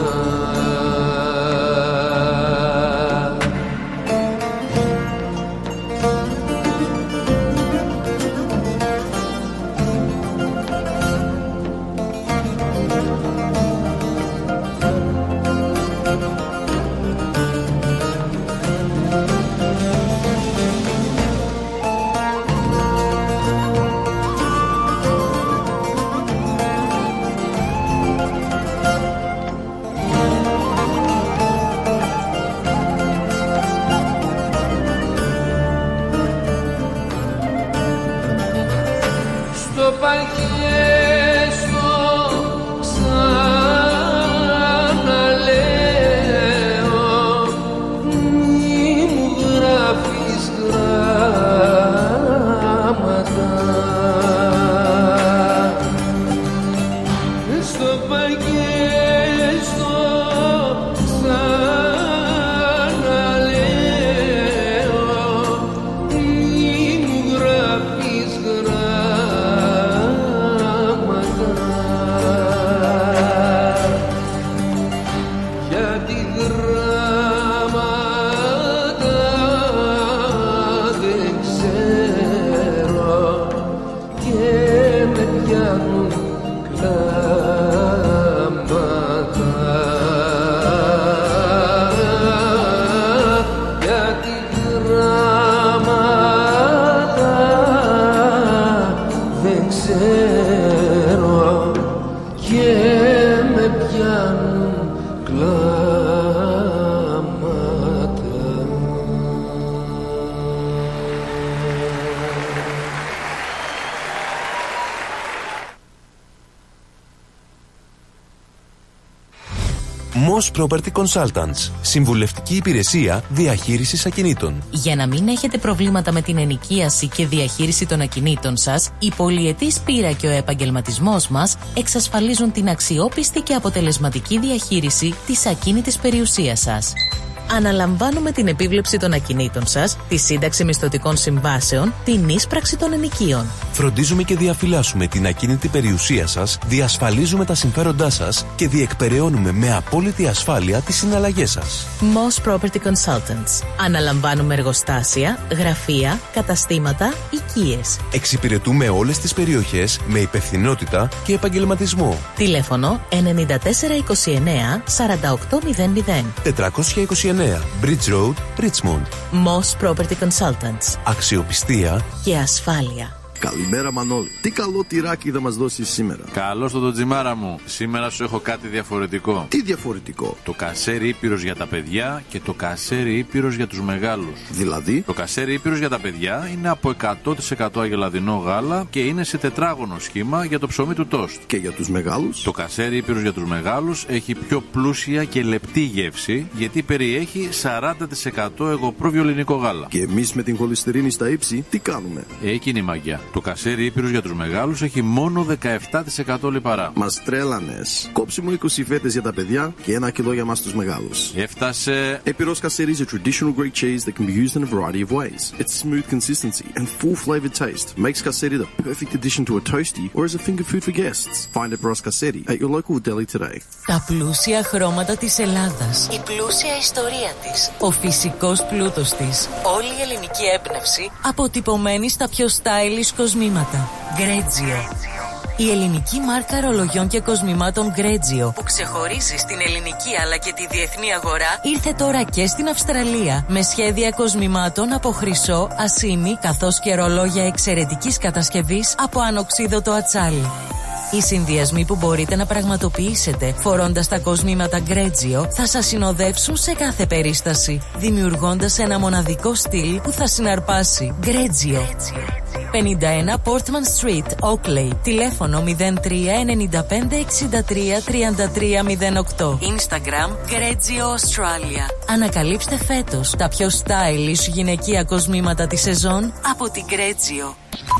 Moss Property Consultants. Συμβουλευτική υπηρεσία διαχείρισης ακινήτων. Για να μην έχετε προβλήματα με την ενοικίαση και διαχείριση των ακινήτων σας, η πολυετής πείρα και ο επαγγελματισμός μας εξασφαλίζουν την αξιόπιστη και αποτελεσματική διαχείριση της ακίνητης περιουσίας σας. Αναλαμβάνουμε την επίβλεψη των ακινήτων σας, τη σύνταξη μισθωτικών συμβάσεων, την ίσπραξη των ενοικίων. Φροντίζουμε και διαφυλάσσουμε την ακίνητη περιουσία σας, διασφαλίζουμε τα συμφέροντά σας και διεκπεραιώνουμε με απόλυτη ασφάλεια τις συναλλαγές σας. Moss Property Consultants. Αναλαμβάνουμε εργοστάσια, γραφεία, καταστήματα, οικίες. Εξυπηρετούμε όλες τις περιοχές με υπευθυνότητα και επαγγελματισμό. Τηλέφωνο εννιά τέσσερα είκοσι εννέα σαράντα οκτώ μηδέν μηδέν. τετρακόσια είκοσι εννέα Bridge Road, Richmond. Moss Property Consultants. Αξιοπιστία και ασφάλεια. Καλημέρα Μανώλη. Τι καλό τυράκι θα μας δώσεις σήμερα? Καλώς το ντοτζιμάρα μου. Σήμερα σου έχω κάτι διαφορετικό. Τι διαφορετικό? Το κασέρι ήπειρος για τα παιδιά και το κασέρι ήπειρος για τους μεγάλους. Δηλαδή? Το κασέρι ήπειρος για τα παιδιά είναι από εκατό τοις εκατό αγελαδινό γάλα και είναι σε τετράγωνο σχήμα για το ψωμί του τόστ. Και για τους μεγάλους? Το κασέρι ήπειρος για τους μεγάλους έχει πιο πλούσια και λεπτή γεύση, γιατί περιέχει σαράντα τοις εκατό εγωπροβιολινικό γάλα. Και εμείς με την χολυστερίνη στα ύψη τι κάνουμε? Εκείνη η μαγιά. Το κασέρι ήπειρος για τους μεγάλους έχει μόνο δεκαεπτά τοις εκατό λιπαρά. Μας τρέλανες. Κόψε μου είκοσι φέτες για τα παιδιά και ένα κιλό για μας τους μεγάλους. Έφτασε. Epiros Kaseri is a traditional Greek cheese that can be used in a variety of ways. Its smooth consistency and full flavored taste makes Kaseri the perfect addition to a toasty or as a finger food for guests. Find Epiros Kaseri at your local deli today. Τα πλούσια χρώματα της Ελλάδας. Η πλούσια ιστορία της. Ο φυσικός πλούτος της. Όλη η ελληνική έμπνευση αποτυπωμένη στα πιο stylish κοσμήματα. Grezio. Η ελληνική μάρκα ρολογιών και κοσμημάτων Grezio, που ξεχωρίζει στην ελληνική αλλά και τη διεθνή αγορά, ήρθε τώρα και στην Αυστραλία με σχέδια κοσμημάτων από χρυσό, ασήμι, καθώς και ρολόγια εξαιρετικής κατασκευής από ανοξίδωτο ατσάλι. Οι συνδυασμοί που μπορείτε να πραγματοποιήσετε φορώντας τα κοσμήματα Grezio θα σας συνοδεύσουν σε κάθε περίσταση, δημιουργώντας ένα μοναδικό στυλ που θα συναρπάσει. Grezio. πενήντα ένα Portman Street, Oakley. Τηλέφωνο μηδέν τρία εννιά πέντε εξήντα τρία τριάντα τρία μηδέν οκτώ. Instagram Grezio Australia. Ανακαλύψτε φέτος τα πιο stylish γυναικεία κοσμήματα της σεζόν από την Grezio.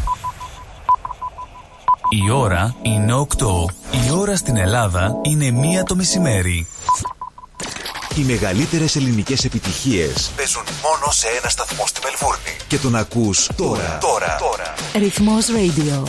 Η ώρα είναι οκτώ. Η ώρα στην Ελλάδα είναι μία το μεσημέρι. Οι μεγαλύτερες ελληνικές επιτυχίες παίζουν μόνο σε ένα σταθμό στη Μελβούρνη. Και τον ακούς τώρα. Τώρα. τώρα. Ρυθμός Radio.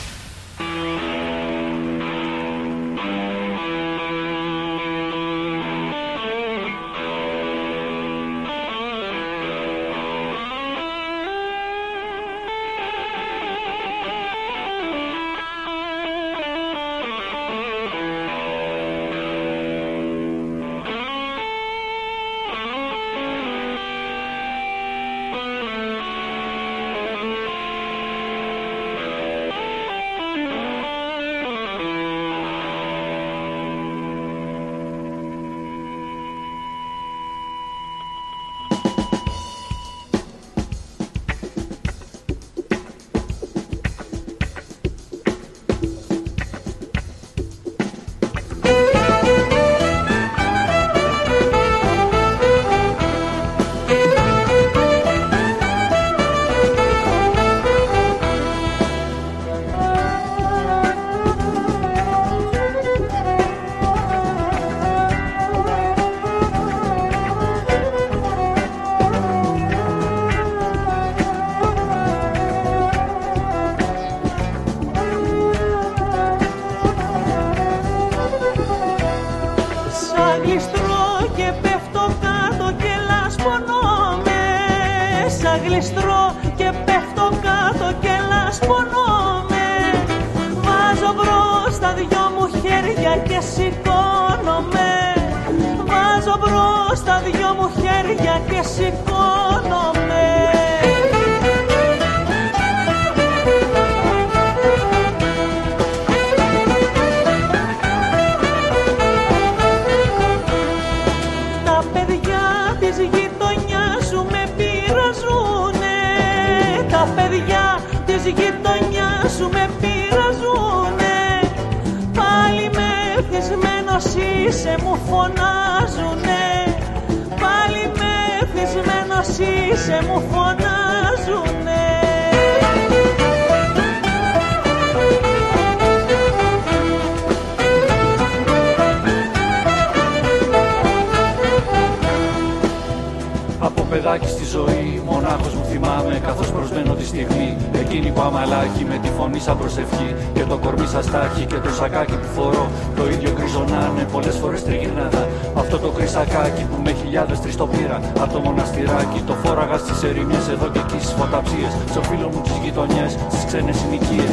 γλιστρώ και πέφτω κάτω και λασπωνόμαι. Βάζω μπρος τα δυο μου χέρια και σηκώνομαι. Βάζω μπρος τα δυο μου χέρια και σηκώνομαι. Τα είσαι μου φωνάζουνε, πάλι μεθυσμένος είσαι μου φωνάζουνε. Από παιδάκι στη ζωή, μονάχος μου θυμάμαι, καθώς προσμένω τη στιγμή εκείνη που αμαλάχει με τη φωνή σαν προσευχή και το κορμί σαν στάχη και το σακάκι που φορώ το ίδιο γκριζονάνε, πολλές φορές τριγυρνάδα. Αυτό το κρυσακάκι που με χιλιάδες τρεις το πήρα από το μοναστηράκι, το φόραγα στις ερημιές εδώ και εκεί στις φωταψίες, στο φίλο μου τις γειτονιές, στις ξένες συνοικίες.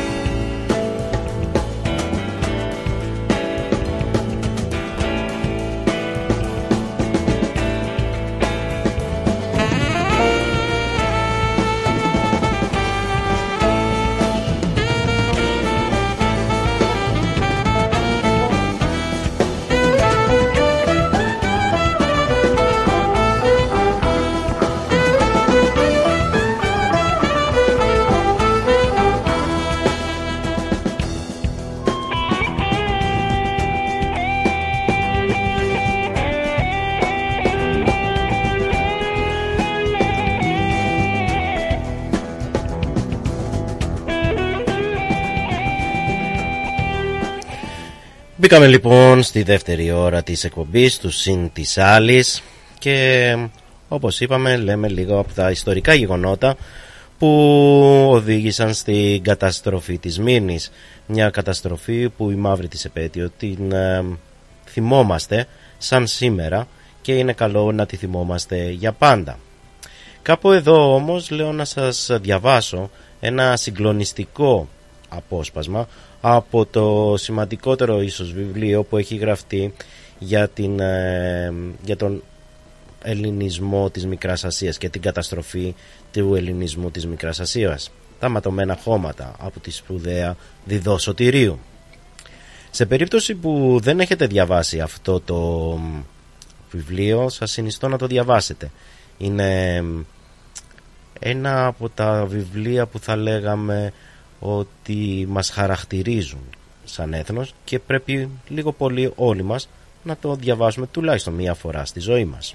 Μπήκαμε λοιπόν στη δεύτερη ώρα της εκπομπής του Συν της Άλλης και όπως είπαμε λέμε λίγο από τα ιστορικά γεγονότα που οδήγησαν στην καταστροφή της Σμύρνης. Μια καταστροφή που η μαύρη της επέτειο την ε, θυμόμαστε σαν σήμερα και είναι καλό να τη θυμόμαστε για πάντα. Κάπου εδώ όμως λέω να σας διαβάσω ένα συγκλονιστικό απόσπασμα από το σημαντικότερο ίσως βιβλίο που έχει γραφτεί για, την, ε, για τον ελληνισμό της Μικράς Ασίας και την καταστροφή του ελληνισμού της Μικράς Ασίας, τα ματωμένα χώματα από τη σπουδαία Διδό Σωτηρίου. Σε περίπτωση που δεν έχετε διαβάσει αυτό το βιβλίο, σας συνιστώ να το διαβάσετε. Είναι ένα από τα βιβλία που θα λέγαμε ότι μας χαρακτηρίζουν σαν έθνος και πρέπει λίγο πολύ όλοι μας να το διαβάσουμε τουλάχιστον μία φορά στη ζωή μας.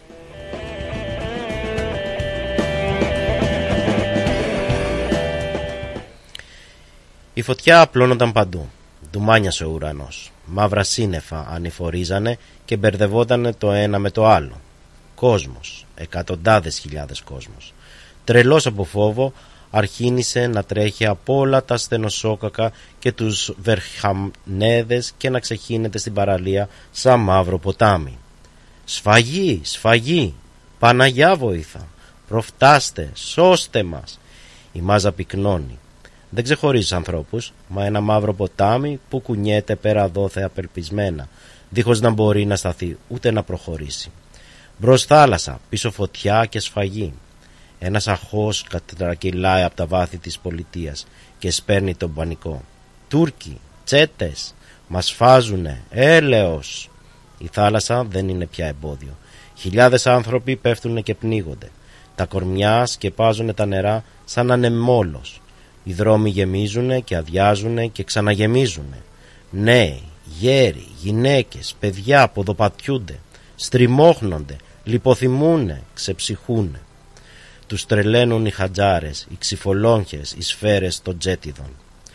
Η φωτιά απλώνονταν παντού, ντουμάνιασε ο ουρανός, μαύρα σύννεφα ανηφορίζανε και μπερδευότανε το ένα με το άλλο. Κόσμος, εκατοντάδες χιλιάδες κόσμος, τρελός από φόβο, αρχίνησε να τρέχει από όλα τα στενοσόκακα και τους βερχαμνέδες και να ξεχύνεται στην παραλία σαν μαύρο ποτάμι. «Σφαγή, σφαγή, Παναγιά βοήθα, προφτάστε, σώστε μας!» Η μάζα πυκνώνει. Δεν ξεχωρίζει ανθρώπους, μα ένα μαύρο ποτάμι που κουνιέται πέρα δόθε απελπισμένα, δίχως να μπορεί να σταθεί ούτε να προχωρήσει. Μπρος θάλασσα, πίσω φωτιά και σφαγή. Ένας αχός κατρακυλάει από τα βάθη της πολιτείας και σπέρνει τον πανικό. «Τούρκοι, τσέτες, μας φάζουνε, έλεος!» Η θάλασσα δεν είναι πια εμπόδιο. Χιλιάδες άνθρωποι πέφτουνε και πνίγονται. Τα κορμιά σκεπάζουνε τα νερά σαν ανεμόλος. Οι δρόμοι γεμίζουνε και αδειάζουνε και ξαναγεμίζουνε. Νέοι, γέροι, γυναίκες, παιδιά ποδοπατιούνται, στριμώχνονται, λιποθυμούνε, ξεψυχούνε. Τους τρελαίνουν οι χατζάρες, οι ξυφολόγχες, οι σφαίρες των τζέτιδων.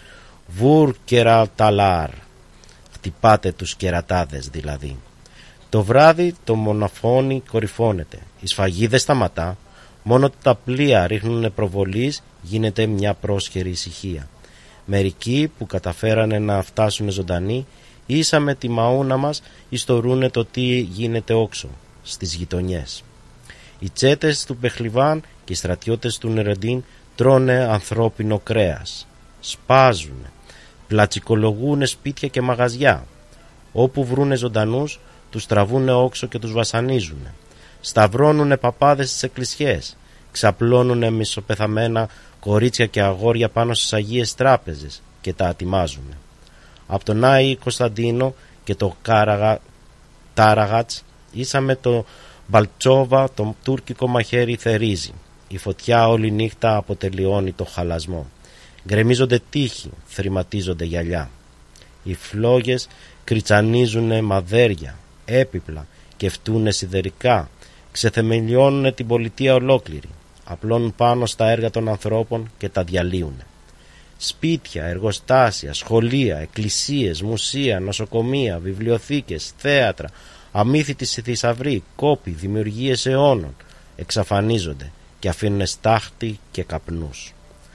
«Βουρ κεραταλάρ», χτυπάτε τους κερατάδες δηλαδή. Το βράδυ το μοναφόνι κορυφώνεται, η σφαγή δεν σταματά, μόνο τα πλοία ρίχνουν προβολής, γίνεται μια πρόσχερη ησυχία. Μερικοί που καταφέρανε να φτάσουν ζωντανοί, ίσα με τη μαούνα μας ιστορούνε το τι γίνεται όξω, στις γειτονιές. Οι τσέτες του Πεχλιβάν και οι στρατιώτες του Νερεντίν τρώνε ανθρώπινο κρέας, σπάζουνε, πλατσικολογούνε σπίτια και μαγαζιά. Όπου βρούνε ζωντανούς, τους τραβούνε όξω και τους βασανίζουνε. Σταυρώνουνε παπάδες στις εκκλησιές, ξαπλώνουνε μισοπεθαμένα κορίτσια και αγόρια πάνω στις Αγίες Τράπεζες και τα ατιμάζουνε. Από τον Άη Κωνσταντίνο και το Κάραγα, Τάραγατς ίσαμε το Μπαλτσόβα, το τουρκικό μαχαίρι θερίζει. Η φωτιά όλη νύχτα αποτελειώνει το χαλασμό. Γκρεμίζονται τείχοι, θρηματίζονται γυαλιά. Οι φλόγες κριτσανίζουνε μαδέρια, έπιπλα και φτούνε σιδερικά, ξεθεμελιώνουν την πολιτεία ολόκληρη, απλώνουν πάνω στα έργα των ανθρώπων και τα διαλύουνε. Σπίτια, εργοστάσια, σχολεία, εκκλησίες, μουσεία, νοσοκομεία, βιβλιοθήκες, θέατρα, αμύθιτοι θησαυροί, κόποι, δημιουργίες αιώνων εξαφανίζονται και αφήνουν στάχτη και καπνούς.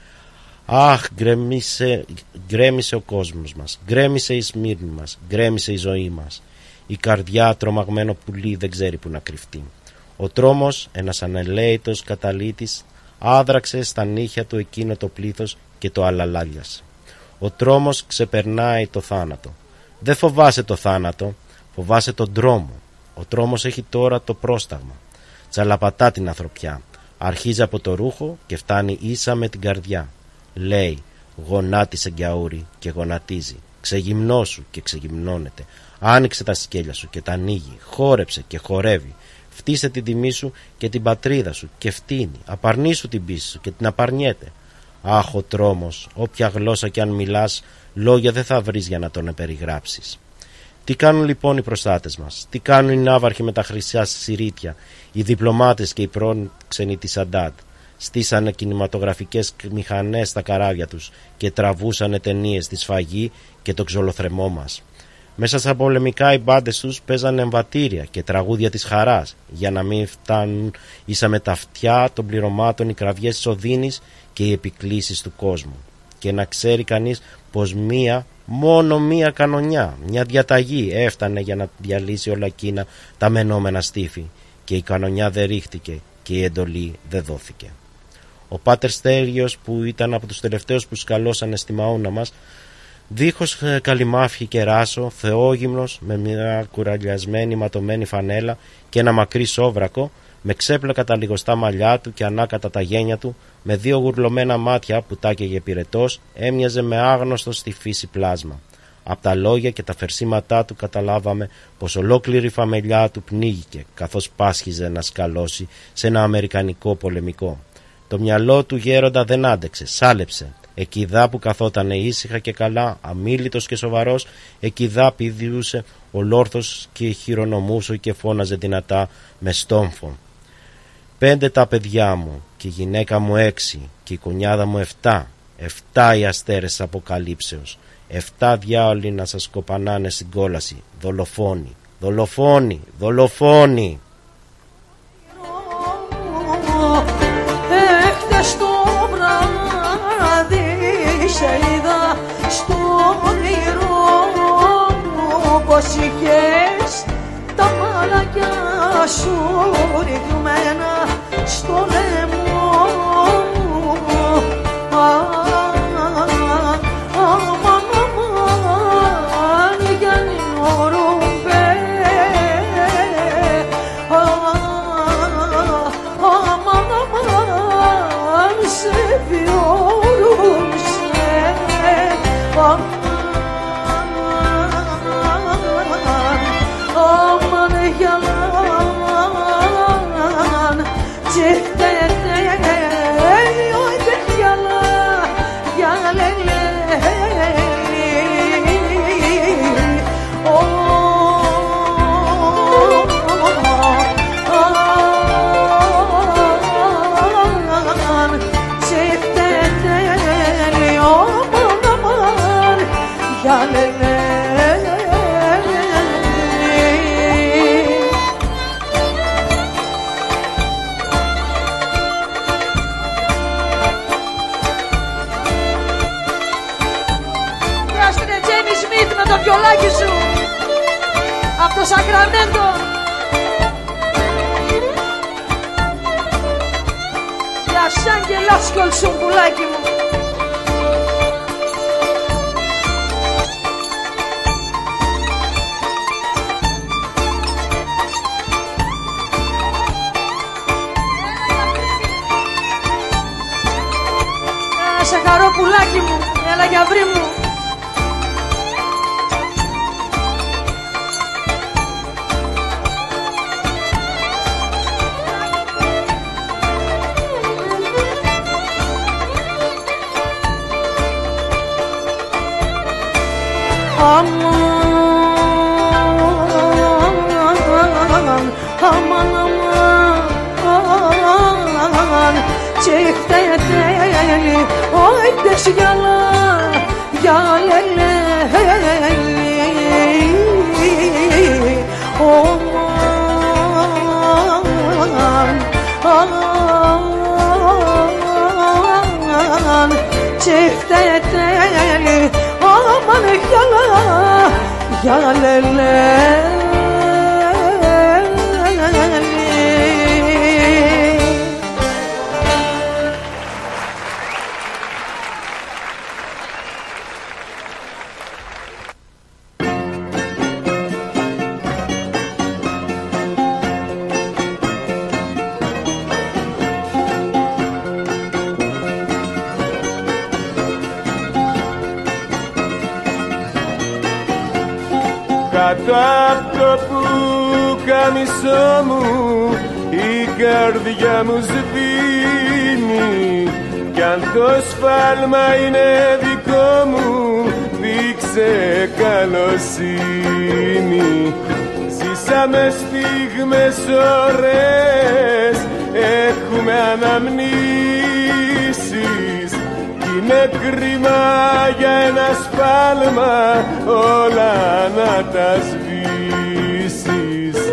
Αχ, γκρέμισε, γκρέμισε ο κόσμος μας, γκρέμισε η Σμύρνη μας, γκρέμισε η ζωή μας. Η καρδιά τρομαγμένο πουλί δεν ξέρει που να κρυφτεί. Ο τρόμος, ένας ανελαίητος καταλύτης, άδραξε στα νύχια του εκείνο το πλήθος και το αλαλάλιασε. Ο τρόμος ξεπερνάει το θάνατο. Δεν φοβάσαι το θάνατο, φοβάσαι τον τρόμο. Ο τρόμος έχει τώρα το πρόσταγμα. Τσαλαπατά την ανθρωπιά. Αρχίζει από το ρούχο και φτάνει ίσα με την καρδιά. Λέει, γονάτισε γκιαούρι και γονατίζει. Ξεγυμνώσου και ξεγυμνώνεται. Άνοιξε τα σκέλια σου και τα ανοίγει. Χόρεψε και χορεύει. Φτύσε την τιμή σου και την πατρίδα σου και φτύνει. Απαρνήσου την πίστη σου και την απαρνιέται. Αχ, ο τρόμος, όποια γλώσσα κι αν μιλάς, λόγια δεν θα βρεις για να τον περιγράψεις. Τι κάνουν λοιπόν οι προστάτες μας, τι κάνουν οι ναύαρχοι με τα χρυσά συρίτια, οι διπλωμάτες και οι πρόξενοι της Αντάτ. Στήσανε κινηματογραφικές μηχανές στα καράβια τους και τραβούσανε ταινίες στη σφαγή και το ξολοθρεμό μας. Μέσα στα πολεμικά οι μπάντες τους παίζανε εμβατήρια και τραγούδια της χαράς, για να μην φτάνουν ίσα με τα αυτιά των πληρωμάτων οι κραυγές της οδύνης και οι επικλήσεις του κόσμου. Και να ξέρει κανείς πως μία, μόνο μία κανονιά, μια διαταγή έφτανε για να διαλύσει όλα εκείνα τα μενόμενα στήφη, και η κανονιά δεν ρίχτηκε και η εντολή δεν δόθηκε. Ο πάτερ Στέλιος, που ήταν από τους τελευταίους που σκαλώσανε στη μαούνα μας, δίχως καλυμάφι και ράσο, θεόγυμνος, με μια κουραλιασμένη ματωμένη φανέλα και ένα μακρύ σόβρακο, με ξέπλακα τα λιγοστά μαλλιά του και ανάκατα τα γένια του, με δύο γουρλωμένα μάτια που τάκαιγε πυρετός, έμοιαζε με άγνωστο στη φύση πλάσμα. Απ' τα λόγια και τα φερσίματά του καταλάβαμε πως ολόκληρη η φαμελιά του πνίγηκε, καθώς πάσχιζε να σκαλώσει σε ένα αμερικανικό πολεμικό. Το μυαλό του γέροντα δεν άντεξε, σάλεψε. Εκειδά που καθότανε ήσυχα και καλά, αμίλητος και σοβαρός, εκειδά πηδιούσε ολόρθος και χειρονομούσε και φώναζε δυνατά με στόμφο. Πέντε τα παιδιά μου και η γυναίκα μου έξι και η κουνιάδα μου εφτά, εφτά οι αστέρες της αποκαλύψεως, εφτά διάολοι να σας κοπανάνε στην κόλαση, δολοφόνοι, δολοφόνοι, δολοφόνοι. Έχτες το βράδυ σε είδα στο όνειρό μου πως είχες τα μαλακιά σου ρηγμένα στο λαιμό μου. Αμάν, αμάν, Γιάννη Νορούμπε, αμάν, αμάν, σε βιώρουσε, αμάν, αμάν, Γιάννη, τσιχτε τέλειο είτε γιαλά, γιαλελέ. Το βιολάκι σου από το Σακραμέντο. Για σαν και λάσκολ σου πουλάκι μου. Σε χαρώ πουλάκι μου, έλα για βρή μου. aman aman çiftedeli oy deş yala yalele aman aman çiftedeli aman yala yalele Κάτω απ' το πουκαμισό μου η καρδιά μου σβήνει κι αν το σφάλμα είναι δικό μου δείξε καλοσύνη. Ζήσαμε στιγμές ωραίες, έχουμε αναμνήσεις κι είναι κρίμα για ένα σφάλμα όλα να τα σβήσεις.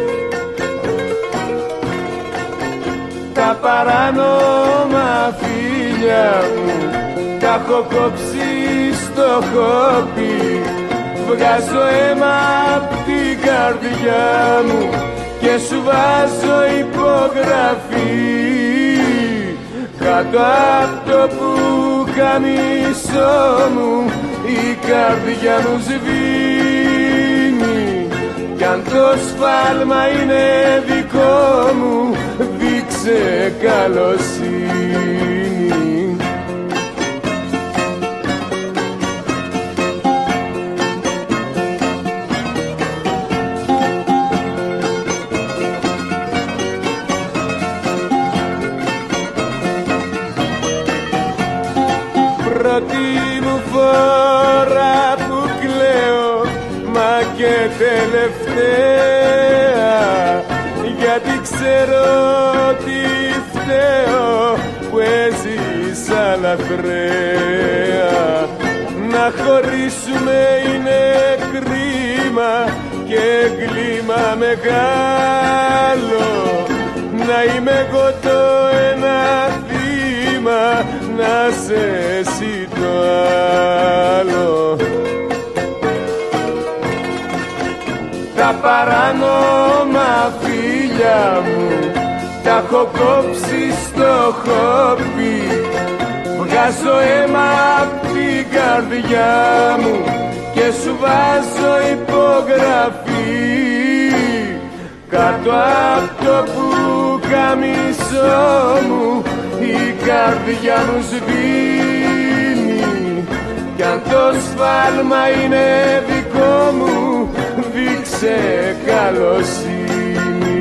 Τα παράνομα φίλια μου τα έχω κόψει στο χόπι, βγάζω αίμα απ' την καρδιά μου και σου βάζω υπογραφή. Κάτω απ' το πουκαμισό μου η καρδιά μου σβήνει κι αν το σφάλμα είναι δικό μου δείξε καλοσύνη. Πρώτη μου φορά που κλαίω, μα και τελευταία, γιατί ξέρω ότι φταίω που έζησα λαθρέα. Να χωρίσουμε είναι κρίμα και έγκλημα μεγάλο, να είμαι εγώ το ένα θύμα, να σε εσύ το άλλο. Τα παράνομα φίλια μου τα έχω κόψει στο χόπι, βγάζω αίμα απ' την καρδιά μου και σου βάζω υπογραφή. Κάτω απ' το πουκαμισό μου η καρδιά μου σβήνει κι αν το σφάλμα είναι δικό μου δείξε καλοσύνη.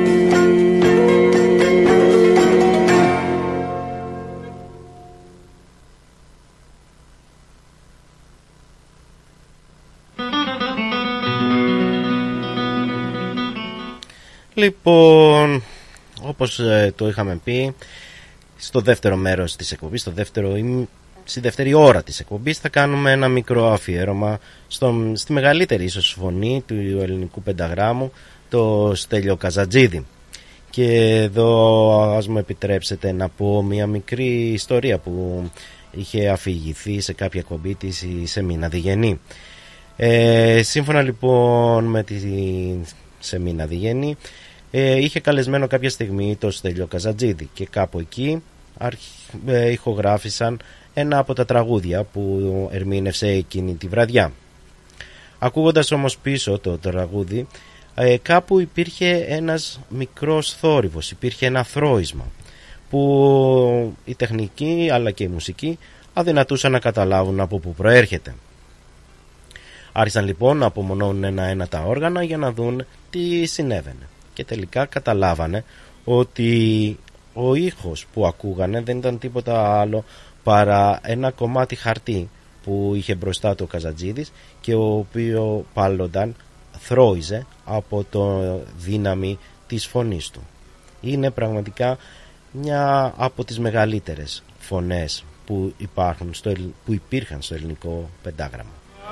Λοιπόν, όπως ε, το είχαμε πει, στο δεύτερο μέρος της εκπομπής, στο δεύτερο, στη δεύτερη ώρα της εκπομπής θα κάνουμε ένα μικρό αφιέρωμα στο, στη μεγαλύτερη ίσως φωνή του ελληνικού πενταγράμμου, το Στέλιο Καζατζίδη. Και εδώ ας μου επιτρέψετε να πω μια μικρή ιστορία που είχε αφηγηθεί σε κάποια εκπομπή της η Σεμίνα Διγενή. Ε, σύμφωνα λοιπόν με τη Σεμίνα Διγενή, ε, είχε καλεσμένο κάποια στιγμή το Στέλιο Καζατζίδη και κάπου εκεί ε, ηχογράφησαν ένα από τα τραγούδια που ερμήνευσε εκείνη τη βραδιά. Ακούγοντας όμως πίσω το τραγούδι, ε, κάπου υπήρχε ένας μικρός θόρυβος, υπήρχε ένα θρώισμα που η τεχνική αλλά και η μουσική αδυνατούσαν να καταλάβουν από πού προέρχεται. Άρχισαν λοιπόν να απομονώνουν ένα-ένα τα όργανα για να δουν τι συνέβαινε και τελικά καταλάβανε ότι ο ήχος που ακούγανε δεν ήταν τίποτα άλλο παρά ένα κομμάτι χαρτί που είχε μπροστά του ο Καζατζίδης και ο οποίο πάλλονταν θρώιζε από το δύναμη της φωνής του. Είναι πραγματικά μια από τις μεγαλύτερες φωνές που, υπάρχουν στο, που υπήρχαν στο ελληνικό πεντάγραμμα.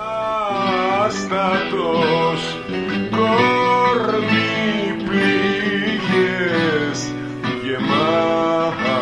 Άστατος κορμί πληγές γεμάτο.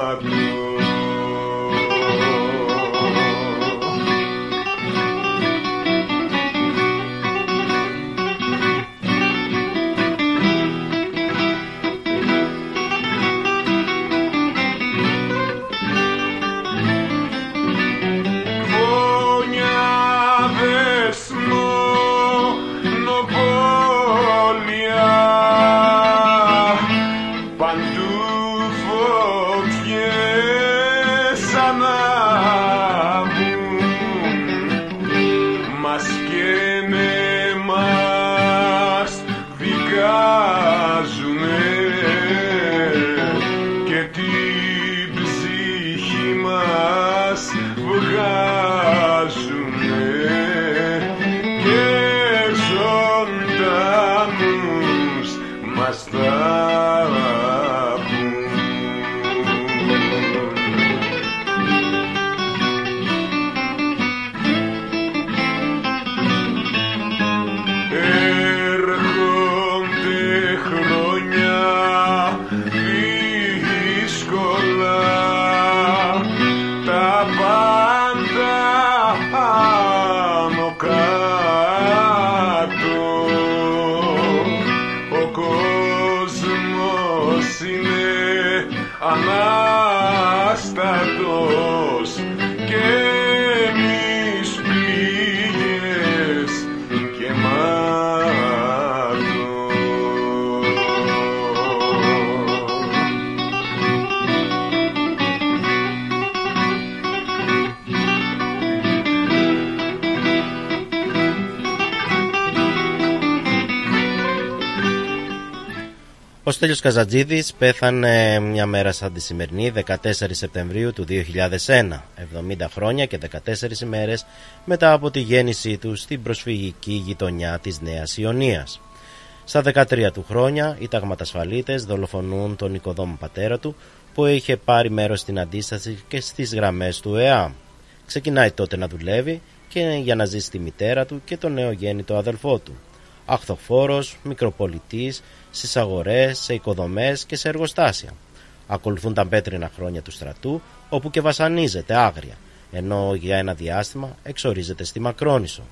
Ο Στέλιος Καζατζίδης πέθανε μια μέρα σαν τη σημερινή, δεκατέσσερις Σεπτεμβρίου του δύο χιλιάδες ένα, εβδομήντα χρόνια και δεκατέσσερις ημέρες μετά από τη γέννησή του στην προσφυγική γειτονιά της Νέας Ιωνίας. Στα δεκατρία του χρόνια οι ταγματασφαλίτες δολοφονούν τον οικοδόμο πατέρα του που είχε πάρει μέρος στην αντίσταση και στις γραμμές του ΕΑΜ. Ξεκινάει τότε να δουλεύει και για να ζήσει τη μητέρα του και τον νεογέννητο αδελφό του. Αχθοφόρος, μικροπολιτής, στις αγορές, σε οικοδομές και σε εργοστάσια. Ακολουθούν τα πέτρινα χρόνια του στρατού, όπου και βασανίζεται άγρια, ενώ για ένα διάστημα εξορίζεται στη Μακρόνησο.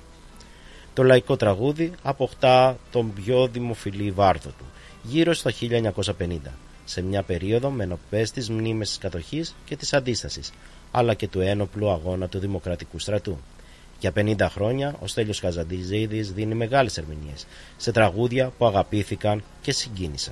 Το λαϊκό τραγούδι αποκτά τον πιο δημοφιλή βάρδο του, γύρω στο χίλια εννιακόσια πενήντα, σε μια περίοδο με νοπές τις μνήμες της κατοχής και της αντίστασης, αλλά και του ένοπλου αγώνα του Δημοκρατικού στρατού. Για πενήντα χρόνια ο Στέλιος Καζατζίδης δίνει μεγάλες ερμηνείες σε τραγούδια που αγαπήθηκαν και συγκίνησαν.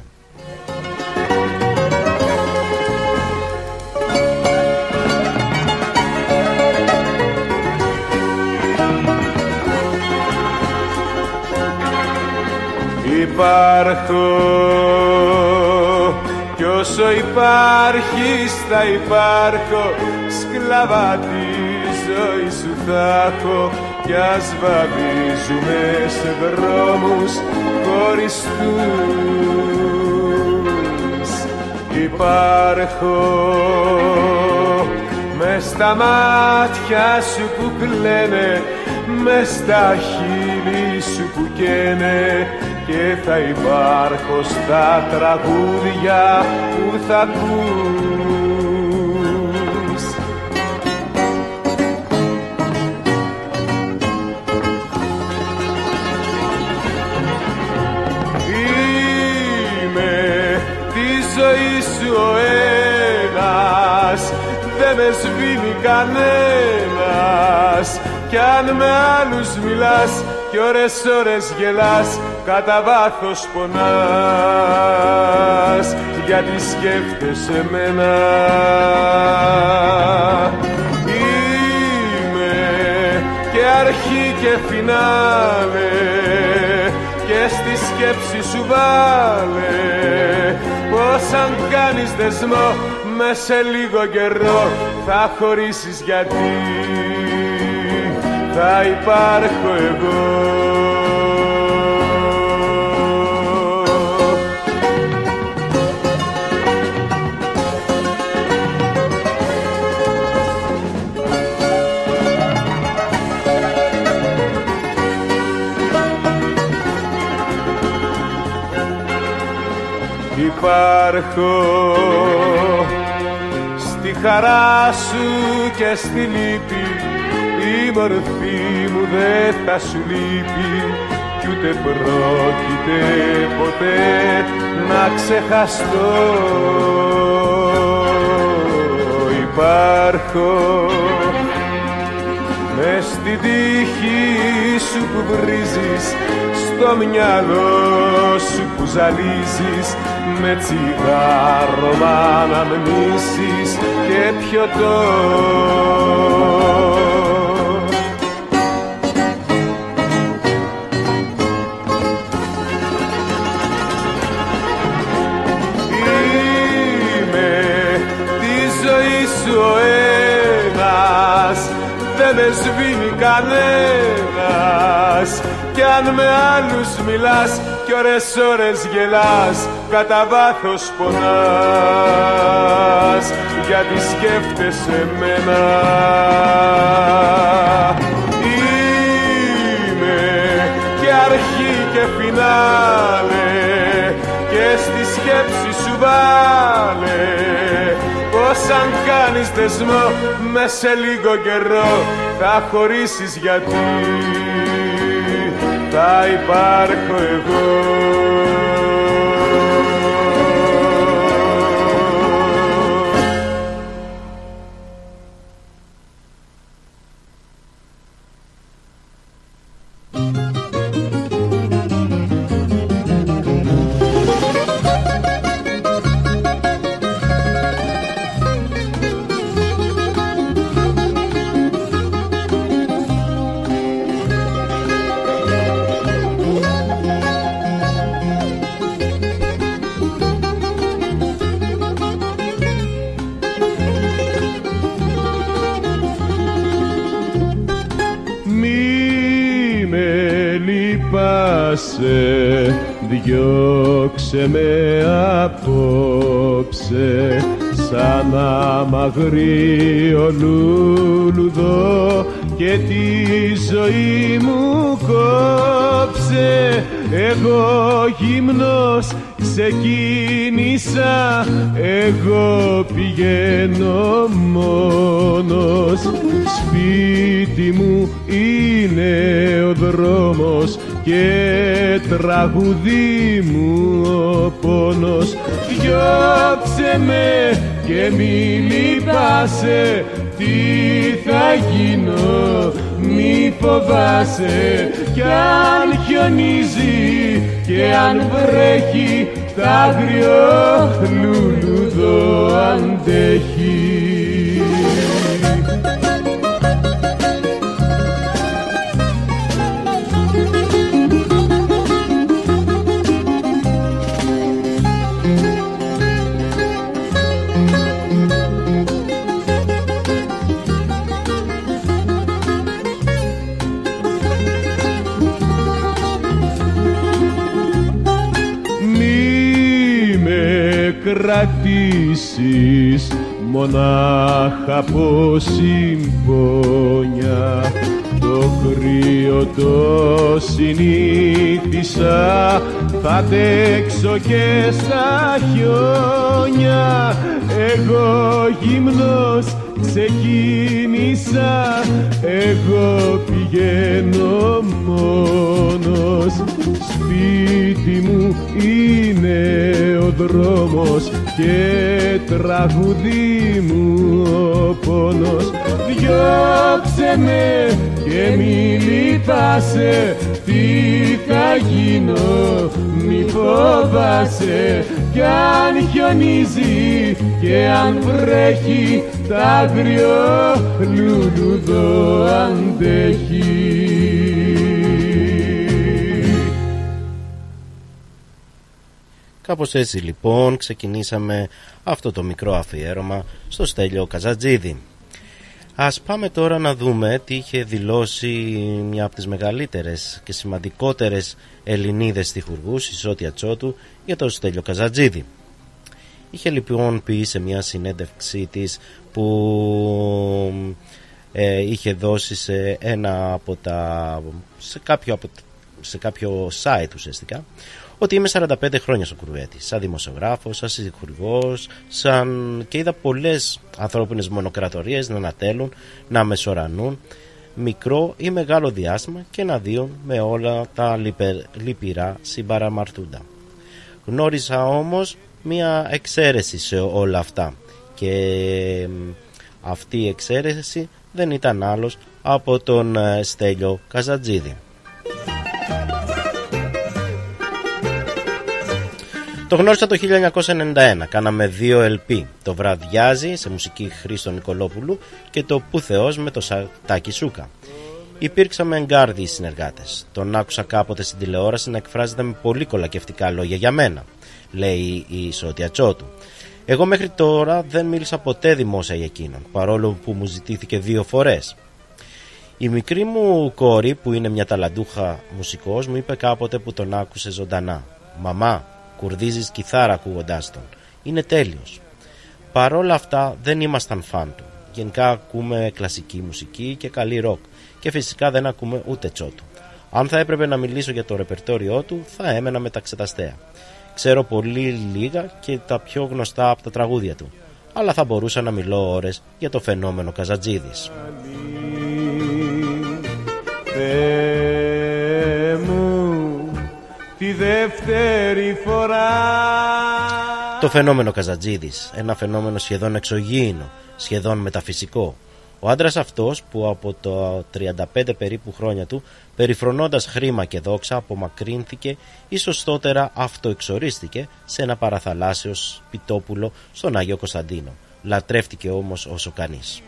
Υπάρχω κι όσο υπάρχεις θα υπάρχω, σκλαβά τη ζωή σου θα έχω, κι ας βαδίζουμε σε δρόμους χωριστούς. Υπάρχω μες στα μάτια σου που κλαίνε, μες στα χείλη σου που καίνε, και θα υπάρχω στα τραγούδια που θα ακούς. Είμαι τη ζωή σου ο ένας, δεν με σβήνει κανένας, κι αν με άλλους μιλάς κι ώρες ώρες γελάς, κατά βάθος πονάς, γιατί σκέφτεσαι εμένα. Είμαι και αρχή και φινάλε, και στη σκέψη σου βάλε πως αν κάνεις δεσμό μες σε λίγο καιρό θα χωρίσεις. Γιατί θα υπάρχω εγώ. Υπάρχω στη χαρά σου και στη λύπη, η μορφή μου δεν θα σου λείπει κι ούτε πρόκειται ποτέ να ξεχαστώ. Υπάρχω μες στην τύχη σου που βρίζεις, στο μυαλό σου που ζαλίζεις, με τσιγάρο μ' αναμνήσεις και πιωτό. Είμαι τη ζωή σου ο ένας, δεν με σβήνει κανένας, κι αν με άλλους μιλάς κι ώρες ώρες γελάς, κατά βάθος πονάς, γιατί σκέφτεσαι μένα. Είμαι και αρχή και φινάλε, και στη σκέψη σου βάλε πως αν κάνεις δεσμό μες σε λίγο καιρό θα χωρίσεις, γιατί θα υπάρχω εγώ. Διώξε με απόψε σαν αμαγρίο λουλουδό και τη ζωή μου κόψε. Εγώ γυμνός ξεκίνησα, εγώ πηγαίνω μόνος, σπίτι μου είναι ο δρόμος και τραγουδί μου ο πόνος. Διώξε με και μη λυπάσαι, τι θα γίνω μη φοβάσαι, κι αν χιονίζει και αν βρέχει τ' άγριο λουλουδό αντέχει. Κρατήσεις μονάχα από συμπόνια, το κρύο το συνήθισα, θα αντέξω και στα χιόνια. Εγώ γυμνός ξεκίνησα, εγώ πηγαίνω μόνος, σπίτι μου είναι ο δρόμος και τραγουδί μου ο πόνος. Διώξε με και μη λυπάσαι, τι θα γίνω μη φοβάσαι, κι αν χιονίζει και αν βρέχει τ' άγριο λουλουδό αντέχει. Κάπως έτσι λοιπόν ξεκινήσαμε αυτό το μικρό αφιέρωμα στο Στέλιο Καζατζίδη. Ας πάμε τώρα να δούμε τι είχε δηλώσει μια από τις μεγαλύτερες και σημαντικότερες Ελληνίδες στιχουργούς, η Ζώτια Τσότου, για τον Στέλιο Καζατζίδη. Είχε λοιπόν πει σε μια συνέντευξή της που ε, είχε δώσει σε ένα από τα σε κάποιο, από, σε κάποιο site ουσιαστικά, ότι είμαι σαράντα πέντε χρόνια στο κρουέτι, σαν δημοσιογράφος, σαν στιχουργός, σαν... και είδα πολλές ανθρώπινες μονοκρατορίες να ανατέλουν, να μεσορανούν μικρό ή μεγάλο διάστημα και να δίουν με όλα τα λυπηρά συμπαραμαρτούντα. Γνώρισα όμως μία εξαίρεση σε όλα αυτά, και αυτή η εξαίρεση δεν ήταν άλλος από τον Στέλιο Καζατζίδη. Το γνώρισα το χίλια εννιακόσια ενενήντα ένα, κάναμε δύο ελ πι, το Βραδιάζει σε μουσική Χρήστο Νικολόπουλου και το Που Θεός με το Τάκη Σούκα. Υπήρξαμε εγκάρδιοι συνεργάτες. Τον άκουσα κάποτε στην τηλεόραση να εκφράζεται με πολύ κολακευτικά λόγια για μένα, λέει η Ζώτια Τσότου. Εγώ μέχρι τώρα δεν μίλησα ποτέ δημόσια για εκείνον, παρόλο που μου ζητήθηκε δύο φορές. Η μικρή μου κόρη, που είναι μια ταλαντούχα μουσικός, μου είπε κάποτε που τον άκουσε ζωντανά: «Μαμά, κουρδίζεις κιθάρα ακούγοντάς τον. Είναι τέλειος». Παρόλα αυτά δεν ήμασταν φαν του. Γενικά ακούμε κλασική μουσική και καλή ροκ, και φυσικά δεν ακούμε ούτε Τσότου. Αν θα έπρεπε να μιλήσω για το ρεπερτόριό του, θα έμενα με τα ξεταστέα. Ξέρω πολύ λίγα και τα πιο γνωστά από τα τραγούδια του, αλλά θα μπορούσα να μιλώ ώρες για το φαινόμενο Καζατζίδης. Θεέ μου, τη δεύτερη φορά. Το φαινόμενο Καζατζίδης, ένα φαινόμενο σχεδόν εξωγήινο, σχεδόν μεταφυσικό. Ο άντρας αυτός, που από το τριάντα πέντε περίπου χρόνια του, περιφρονώντας χρήμα και δόξα, απομακρύνθηκε ή σωστότερα αυτοεξορίστηκε σε ένα παραθαλάσσιο σπιτόπουλο στον Άγιο Κωνσταντίνο. Λατρεύτηκε όμως όσο κανείς.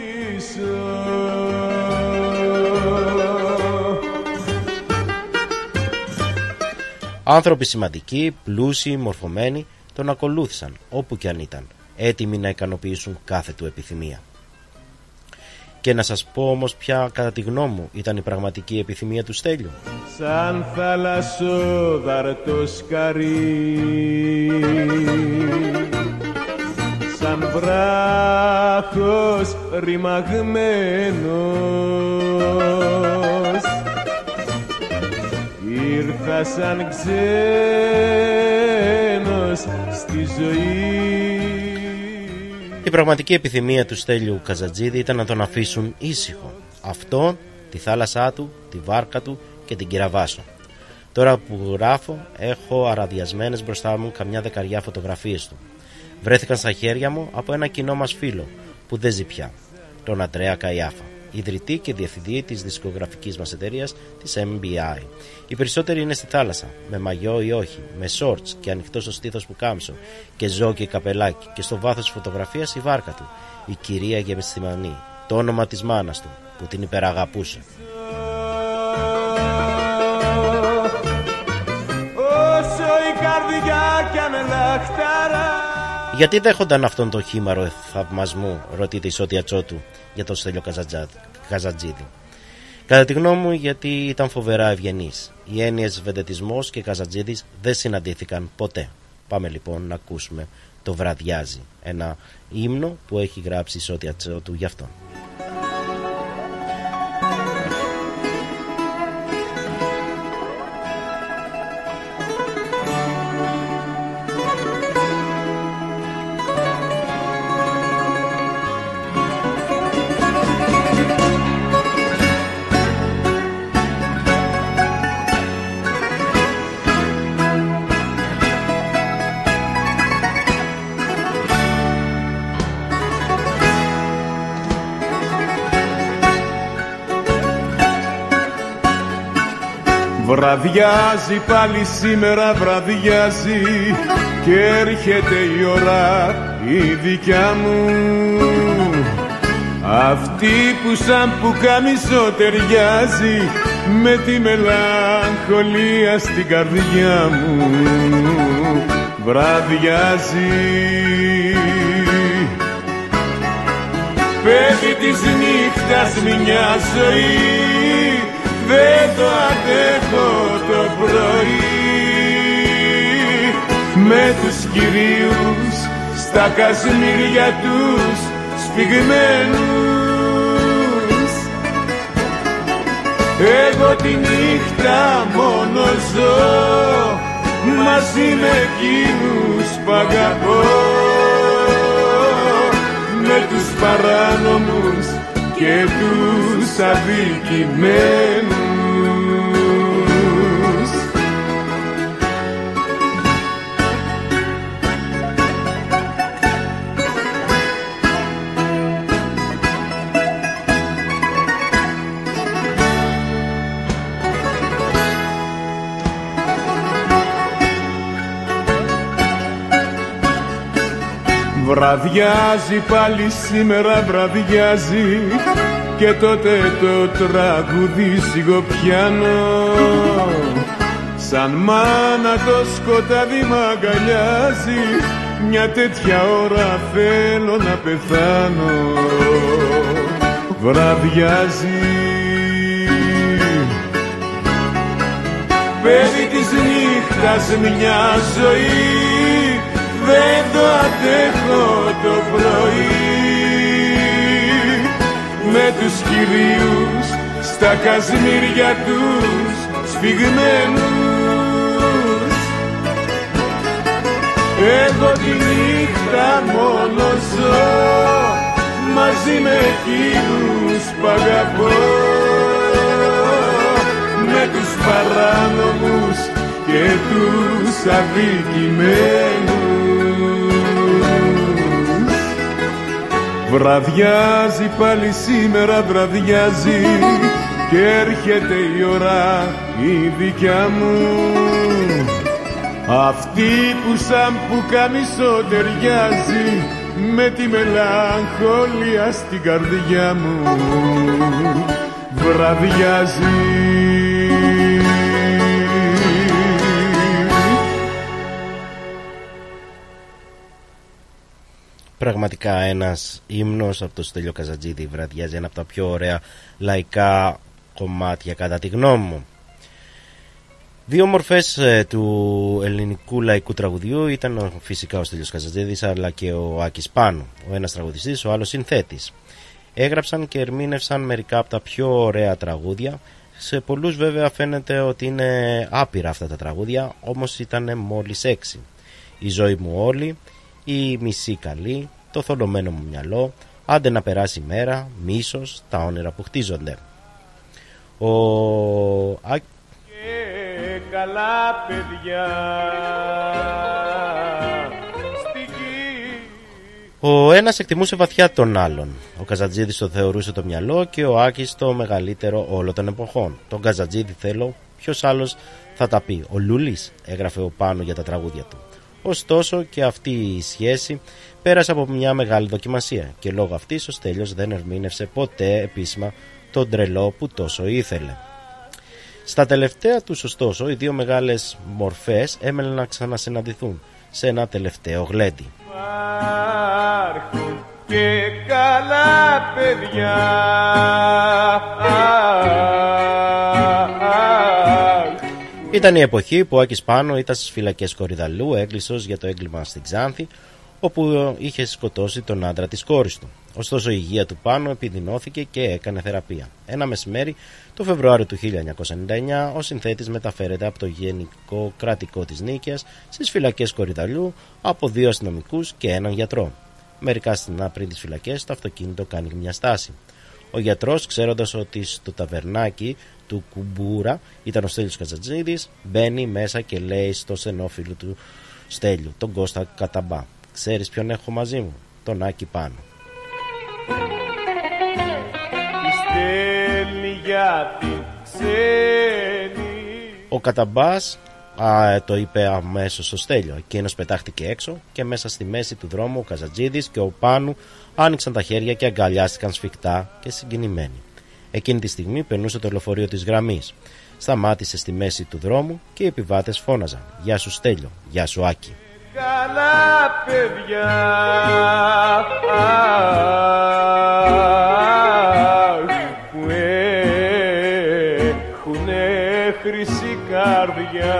Άνθρωποι σημαντικοί, πλούσιοι, μορφωμένοι τον ακολούθησαν όπου κι αν ήταν, έτοιμοι να ικανοποιήσουν κάθε του επιθυμία. Και να σας πω όμως ποια, κατά τη γνώμη μου, ήταν η πραγματική επιθυμία του Στέλιου. Σαν θαλασσόδαρτο σκαρί, σαν βράχος ρημαγμένος, ήρθα σαν ξένος στη ζωή. Η πραγματική επιθυμία του Στέλιου Καζατζίδη ήταν να τον αφήσουν ήσυχο. Αυτόν, τη θάλασσά του, τη βάρκα του και την Κυραβάσο. Τώρα που γράφω, έχω αραδιασμένες μπροστά μου καμιά δεκαριά φωτογραφίες του. Βρέθηκαν στα χέρια μου από ένα κοινό μας φίλο που δεν ζει πια, τον Αντρέα Καϊάφα, ιδρυτή και διευθυντή της δισκογραφικής μας εταιρείας, της εμ μπι άι. Οι περισσότεροι είναι στη θάλασσα, με μαγιό ή όχι, με σόρτς και ανοιχτό στο στήθος που κάμψω και ζώο και καπελάκι, και στο βάθος της φωτογραφίας η βάρκα του, η κυρία Γεμιστημανή, το όνομα της μάνας του που την υπεραγαπούσε. Όσο η καρδιά κι αν λαχταρά. Γιατί δέχονταν αυτόν τον χήμαρο θαυμασμού, ρωτείται η Ζώτια Τσότου για τον Στέλιο Καζατζίδη. Κατά τη γνώμη μου, γιατί ήταν φοβερά ευγενής. Οι έννοιες βεντετισμός και Καζατζίδης δεν συναντήθηκαν ποτέ. Πάμε λοιπόν να ακούσουμε το Βραδιάζει, ένα ύμνο που έχει γράψει η Ζώτια Τσότου γι' αυτόν. Βραδιάζει πάλι σήμερα, βραδιάζει και έρχεται η ώρα η δικιά μου, αυτή που σαν πουκάμισο ταιριάζει με τη μελαγχολία στην καρδιά μου. Βραδιάζει, Πέφτει της νύχτας μια ζωή, δεν το αντέχω το πρωί. Με τους κυρίους στα κασμίρια τους σφιγμένους, εγώ τη νύχτα μόνο ζω μαζί με εκείνους που αγαπώ, με τους παράνομους και τους αδικημένους. Βραδιάζει πάλι σήμερα, βραδιάζει, και τότε το τραγούδι σιγοπιάνω. Σαν μάνα το σκοτάδι μ' αγκαλιάζει, μια τέτοια ώρα θέλω να πεθάνω. Βραδιάζει, παιδί της νύχτας μια ζωή, δεν το αντέχω το πρωί. Με τους κυρίους στα κασμίρια τους σφιγμένους, εγώ τη νύχτα μόνο ζω μαζί με εκείνους που αγαπώ, με τους παράνομους και τους αδικημένους. Βραδιάζει πάλι σήμερα, βραδιάζει, και έρχεται η ώρα η δικιά μου, αυτή που σαν πουκάμισο ταιριάζει με τη μελαγχολία στην καρδιά μου. Βραδιάζει. Πραγματικά ένας ύμνος από το Στέλιο Καζατζίδη, βραδιάζει, ένα από τα πιο ωραία λαϊκά κομμάτια κατά τη γνώμη μου. Δύο μορφές ε, του ελληνικού λαϊκού τραγουδιού ήταν φυσικά ο Στέλιος Καζατζίδης αλλά και ο Άκης Πάνου, ο ένας τραγουδιστής, ο άλλος συνθέτης. Έγραψαν και ερμήνευσαν μερικά από τα πιο ωραία τραγούδια. Σε πολλούς βέβαια φαίνεται ότι είναι άπειρα αυτά τα τραγούδια, όμως ήταν μόλις έξι. Η ζωή μου όλη, η μισή καλή, το θολωμένο μου μυαλό, άντε να περάσει η μέρα, μίσος, τα όνειρα που χτίζονται. Ο... Α... Και καλά παιδιά. Ο ένας εκτιμούσε βαθιά τον άλλον. Ο Καζατζίδης το θεωρούσε το μυαλό και ο Άκης το μεγαλύτερο όλων των εποχών. Τον Καζατζίδη θέλω, ποιος άλλος θα τα πει? Ο Λούλης, έγραφε ο Πάνου για τα τραγούδια του. Ωστόσο και αυτή η σχέση πέρασε από μια μεγάλη δοκιμασία και λόγω αυτής ο Στέλιος δεν ερμήνευσε ποτέ επίσημα τον τρελό που τόσο ήθελε. Στα τελευταία τους ωστόσο οι δύο μεγάλες μορφές έμελαν να ξανασυναντηθούν σε ένα τελευταίο γλέντι. Υπάρχουν και καλά παιδιά. Ήταν η εποχή που ο Άκης Πάνο ήταν στις φυλακές Κορυδαλλού, έγκλειστος για το έγκλημα στην Ξάνθη, όπου είχε σκοτώσει τον άντρα της κόρης του. Ωστόσο η υγεία του Πάνου επιδεινώθηκε και έκανε θεραπεία. Ένα μεσημέρι, το Φεβρουάριο του χίλια εννιακόσια ενενήντα εννιά, ο συνθέτης μεταφέρεται από το Γενικό Κρατικό της Νίκαιας στις φυλακές Κορυδαλλού από δύο αστυνομικούς και έναν γιατρό. Μερικά στιγμή πριν τις φυλακές, το αυτοκίνητο κάνει μια στάση. Ο γιατρός, ξέροντας ότι στο ταβερνάκι του Κουμπούρα ήταν ο Στέλιος Καζατζίδης, μπαίνει μέσα και λέει στο στενόφιλο του Στέλιου, τον Κώστα Καταμπά: «Ξέρεις ποιον έχω μαζί μου? Τον Άκη Πάνο». Ο Καταμπάς α, το είπε αμέσως στο Στέλιο. Εκείνος πετάχτηκε έξω και μέσα στη μέση του δρόμου ο Καζατζίδης και ο Πάνου άνοιξαν τα χέρια και αγκαλιάστηκαν σφιχτά και συγκινημένοι. Εκείνη τη στιγμή περνούσε το λεωφορείο της γραμμής. Σταμάτησε στη μέση του δρόμου και οι επιβάτες φώναζαν: «Γεια σου Στέλιο, γεια σου Άκη». καλά παιδιά που έχουνε χρυσή καρδιά.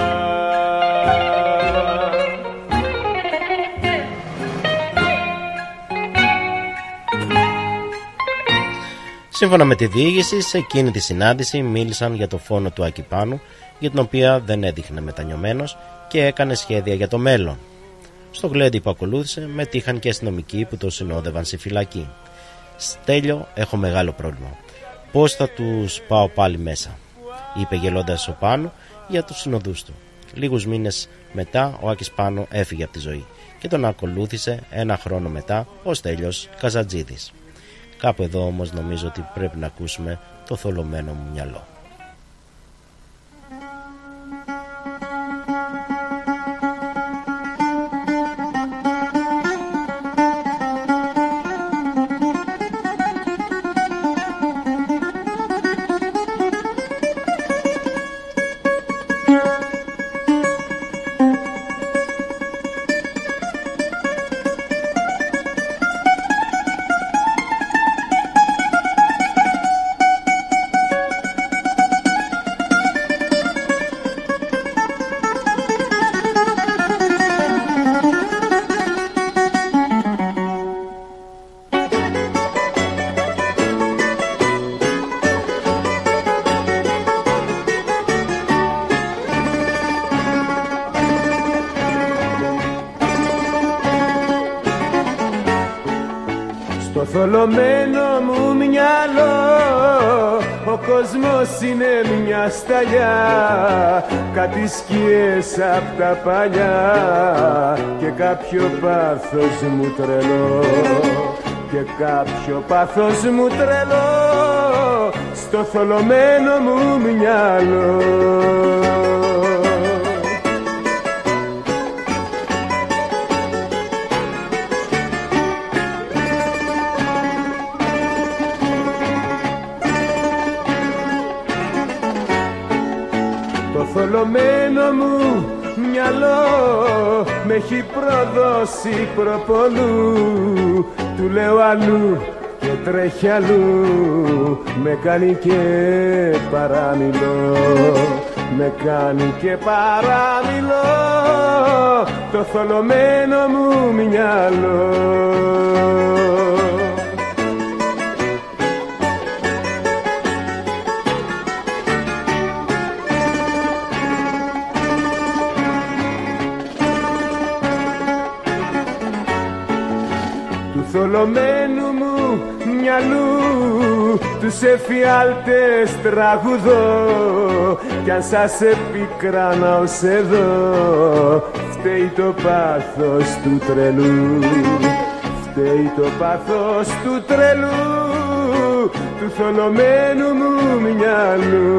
Σύμφωνα με τη διοίκηση, σε εκείνη τη συνάντηση μίλησαν για το φόνο του Άκη Πάνου, για την οποία δεν έδειχνε μετανιωμένος και έκανε σχέδια για το μέλλον. Στο γλέντι που ακολούθησε μετήχαν και αστυνομικοί που το συνόδευαν στη φυλακή. «Στέλιο, έχω μεγάλο πρόβλημα. Πώς θα τους πάω πάλι μέσα?» είπε γελώντας ο Πάνου για τους συνοδούς του. Λίγους μήνες μετά ο Άκης Πάνου έφυγε από τη ζωή και τον ακολούθησε ένα χρόνο μετά ο Στέλιος Καζατζίδης. Κάπου εδώ όμως νομίζω ότι πρέπει να ακούσουμε το θολωμένο μου μυαλό. θολωμένο μου μυαλό ο κόσμος είναι μια σταλιά, κάτι σκιές απ' τα παλιά και κάποιο πάθος μου τρελό, και κάποιο πάθος μου τρελό στο θολωμένο μου μυαλό. Θολωμένο μου μυαλό με έχει προδώσει προπολού, του λέω αλλού και τρέχει αλλού, με κάνει και παραμιλώ, με κάνει και παραμιλώ το θολωμένο μου μυαλό. Θολωμένου μου μυαλού τους εφιάλτες τραγουδώ, κι αν σας επικράνα ως εδώ φταίει το πάθος του τρελού, φταίει το πάθος του τρελού, του θολωμένου μου μυαλού.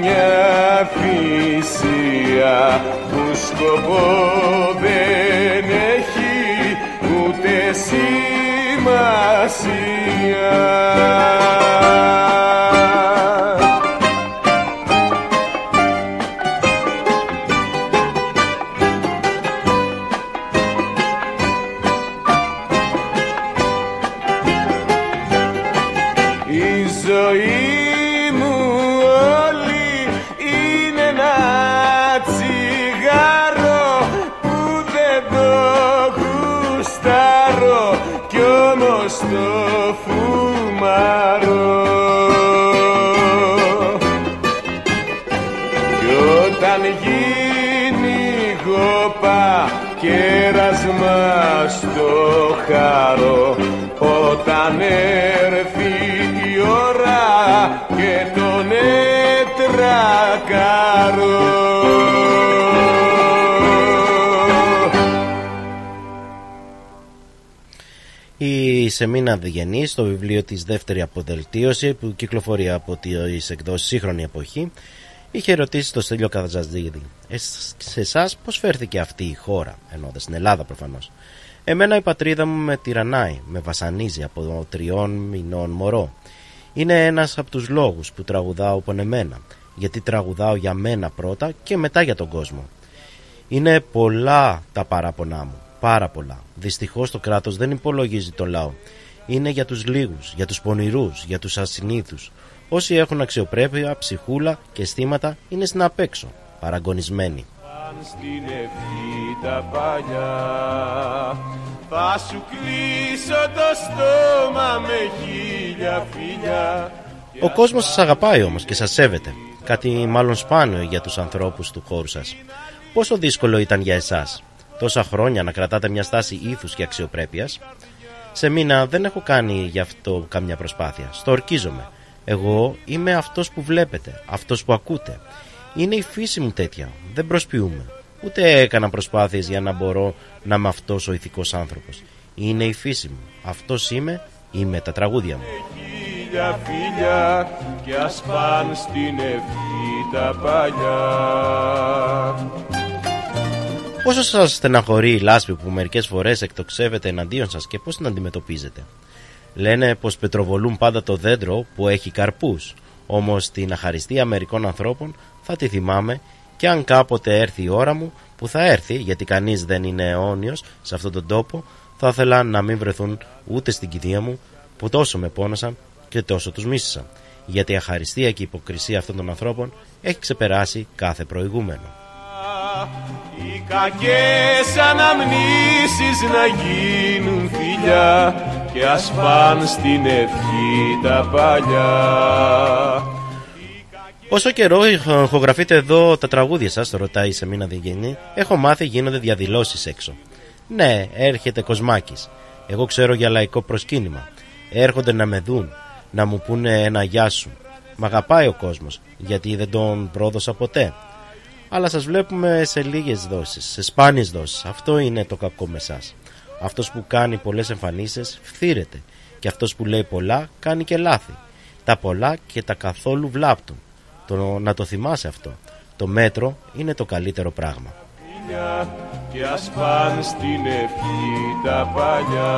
μια θυσία που σκοπό δεν έχει ούτε σημασία. Στο φουμαρό κι όταν γίνει γόπα κέρασμα στο χαρό, όταν έρθει η ώρα και τον έτρακαρό. Η Σεμίνα Διγενή στο βιβλίο της δεύτερη αποδελτίωση που κυκλοφορεί από τις εκδόσεις Σύγχρονη Εποχή είχε ρωτήσει το Στέλιο Καζαντζίδη, ε, σε εσάς πώς φέρθηκε αυτή η χώρα, εννοώντας στην Ελλάδα προφανώς. Εμένα η πατρίδα μου με τυραννάει, με βασανίζει από τριών μηνών μωρό. Είναι ένας από τους λόγους που τραγουδάω πονεμένα, γιατί τραγουδάω για μένα πρώτα και μετά για τον κόσμο. Είναι πολλά τα παράπονά μου. Πάρα πολλά. Δυστυχώς το κράτος δεν υπολογίζει τον λαό. Είναι για τους λίγους, για τους πονηρούς, για τους ασυνήθους. Όσοι έχουν αξιοπρέπεια, ψυχούλα και αισθήματα είναι στην απέξω, παραγωνισμένοι. Στην ευχή τα παλιά θα σου κλείσω το στόμα με χίλια φιλιά. Ο κόσμος σας αγαπάει όμως και σας σέβεται. Κάτι μάλλον σπάνιο για τους ανθρώπους του χώρου σας. Πόσο δύσκολο ήταν για εσάς τόσα χρόνια να κρατάτε μια στάση ήθους και αξιοπρέπειας? Σε μήνα δεν έχω κάνει γι' αυτό καμιά προσπάθεια. Στο ορκίζομαι. Εγώ είμαι αυτός που βλέπετε, αυτός που ακούτε. Είναι η φύση μου τέτοια. Δεν προσποιούμε. Ούτε έκανα προσπάθειες για να μπορώ να είμαι αυτός ο ηθικός άνθρωπος. Είναι η φύση μου. Αυτός είμαι, είμαι τα τραγούδια μου. Χίλια φιλιά κι ας πάνε στην ευχή τα παλιά. Πόσο σας στεναχωρεί η λάσπη που μερικές φορές εκτοξεύεται εναντίον σας και πώς την αντιμετωπίζετε? Λένε πως πετροβολούν πάντα το δέντρο που έχει καρπούς. Όμως την αχαριστία μερικών ανθρώπων θα τη θυμάμαι, και αν κάποτε έρθει η ώρα μου, που θα έρθει γιατί κανείς δεν είναι αιώνιος σε αυτόν τον τόπο, θα ήθελα να μην βρεθούν ούτε στην κηδεία μου, που τόσο με πόνασαν και τόσο τους μίσησα. Γιατί η αχαριστία και η υποκρισία αυτών των ανθρώπων έχει ξεπεράσει κάθε προηγούμενο. Οι κακές αναμνήσεις να γίνουν φιλιά και ας πάνε στην ευχή τα παλιά. Όσο καιρό ηχογραφείτε εδώ τα τραγούδια σας, ρωτάει η Σεμίνα Διγενή, έχω μάθει γίνονται διαδηλώσεις έξω. Ναι, έρχεται Κοσμάκης. Εγώ ξέρω για λαϊκό προσκύνημα. Έρχονται να με δουν, να μου πούνε ένα γεια σου. Μ' αγαπάει ο κόσμος, γιατί δεν τον πρόδωσα ποτέ. Αλλά σας βλέπουμε σε λίγες δόσεις, σε σπάνιες δόσεις. Αυτό είναι το κακό με εσάς. Αυτός που κάνει πολλές εμφανίσεις φθήρεται, και αυτός που λέει πολλά κάνει και λάθη. Τα πολλά και τα καθόλου βλάπτουν. Το, να το θυμάσαι αυτό. Το μέτρο είναι το καλύτερο πράγμα. Και ας πάνε στην ευχή τα παλιά.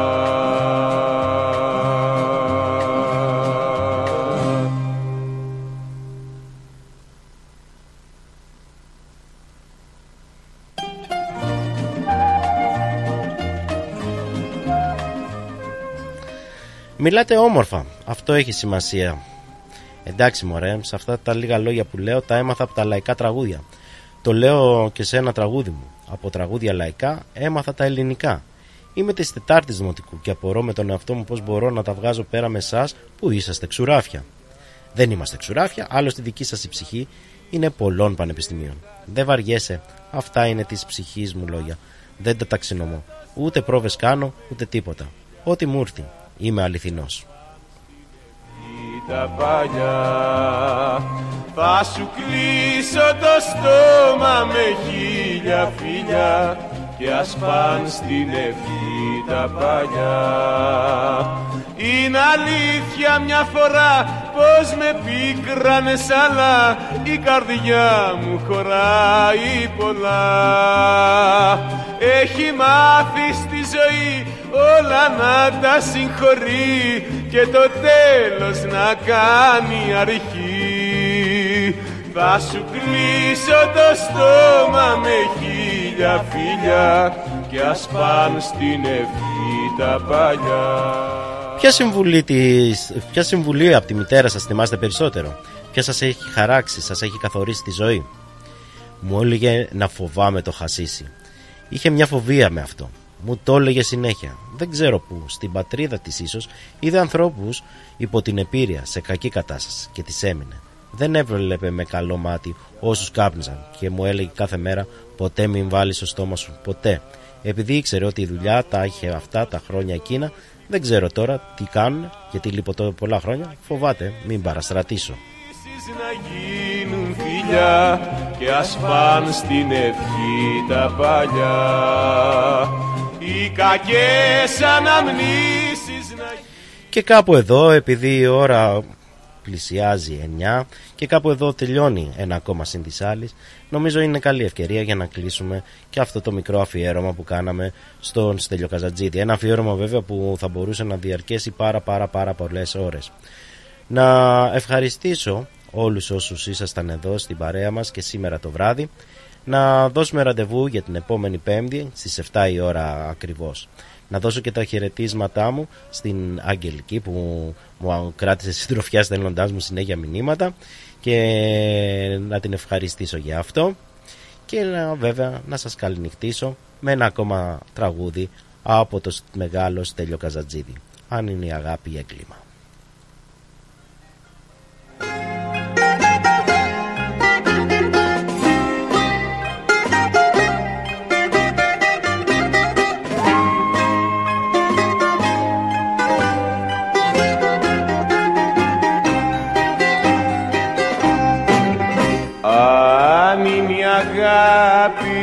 Μιλάτε όμορφα, αυτό έχει σημασία. Εντάξει μωρέ, σε αυτά τα λίγα λόγια που λέω τα έμαθα από τα λαϊκά τραγούδια. Το λέω και σε ένα τραγούδι μου. Από τραγούδια λαϊκά έμαθα τα ελληνικά. Είμαι της Τετάρτης Δημοτικού και απορώ με τον εαυτό μου πώς μπορώ να τα βγάζω πέρα με εσάς που είσαστε ξουράφια. Δεν είμαστε ξουράφια, άλλωστε δική σας η ψυχή είναι πολλών πανεπιστημίων. Δεν βαριέσαι, αυτά είναι της ψυχής μου λόγια. Δεν τα ταξινομώ. Ούτε πρόβες κάνω, ούτε τίποτα. Ό,τι μου ήρθει, είμαι αληθινός. Τα παλιά θα σου κλείσω το στόμα με χίλια φιλιά και ας πάνε στην ευχή τα παλιά. Είναι αλήθεια μια φορά πως με πίκρανες, αλλά η καρδιά μου χωράει πολλά. Έχει μάθει στη ζωή όλα να τα συγχωρεί και το τέλος να κάνει αρχή. Θα σου κλείσω το στόμα με χίλια φίλια και ας πάνε στην ευχή τα παλιά. Ποια συμβουλή, της, ποια συμβουλή από τη μητέρα σας θυμάστε περισσότερο? Ποια σας έχει χαράξει, σας έχει καθορίσει τη ζωή? Μου έλεγε να φοβάμαι το χασίσι. Είχε μια φοβία με αυτό. Μου το έλεγε συνέχεια. Δεν ξέρω που, στην πατρίδα της ίσως, είδε ανθρώπους υπό την επίρρεια σε κακή κατάσταση και της έμεινε. Δεν έβλεπε με καλό μάτι όσους κάπνιζαν και μου έλεγε κάθε μέρα ποτέ μην βάλεις στο στόμα σου, ποτέ. Επειδή ήξερε ότι η δουλειά τα είχε αυτά τα χρόνια εκείνα, δεν ξέρω τώρα τι κάνουν, γιατί λείπω τώρα πολλά χρόνια, φοβάται μην παραστρατήσω. Να γίνουν φιλιά και ας πάνε στην ευχή τα παλιά. Οι κακές αναμνήσεις να... Και κάπου εδώ, επειδή η ώρα πλησιάζει εννιά και κάπου εδώ τελειώνει ένα ακόμα συν της άλλης, νομίζω είναι καλή ευκαιρία για να κλείσουμε και αυτό το μικρό αφιέρωμα που κάναμε στον Στέλιο Καζατζίδη. Ένα αφιέρωμα βέβαια που θα μπορούσε να διαρκέσει πάρα πάρα πάρα πολλές ώρες. Να ευχαριστήσω όλους όσους ήσασταν εδώ στην παρέα μας και σήμερα το βράδυ. Να δώσουμε ραντεβού για την επόμενη Πέμπτη στις επτά η ώρα ακριβώς. Να δώσω και τα χαιρετίσματά μου στην Αγγελική που μου κράτησε συντροφιά στέλνοντάς μου συνέχεια μηνύματα και να την ευχαριστήσω για αυτό και να, βέβαια να σας καληνυχτήσω με ένα ακόμα τραγούδι από το μεγάλο Στέλιο Καζατζίδη. Αν είναι η αγάπη ή έγκλημα. Αγάπη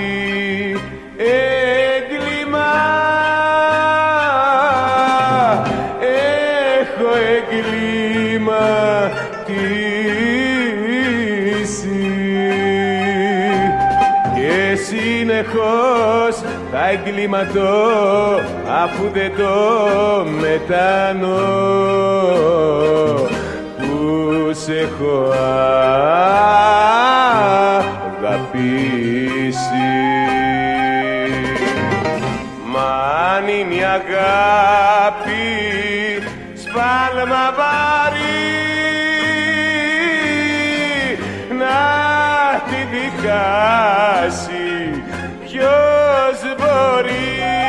έγκλημα, έχω εγκληματίσει και συνεχώς θα εγκληματώ αφού δεν το μετανώ που σε έχω αγαπήσει. Μα αν είναι η αγάπη σφάλμα βαρύ να τη δικάσει ποιος μπορεί?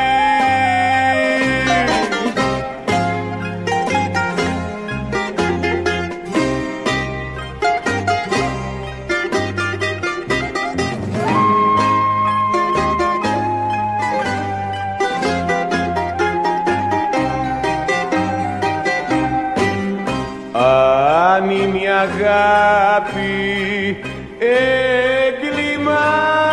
Αν είναι η αγάπη έγκλημα,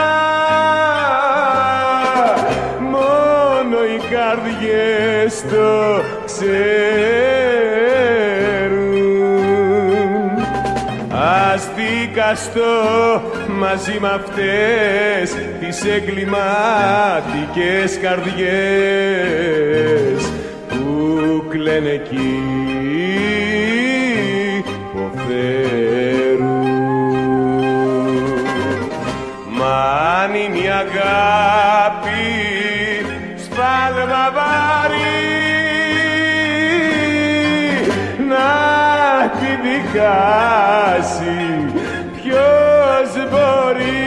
μόνο οι καρδιές το ξέρουν. Ας δικαστώ μαζί μ' αυτές τις εγκληματικές καρδιές που κλαίνε εκεί. Μα αν είναι η αγάπη σφάλμα βαρύ να τη δικάσει ποιος μπορεί?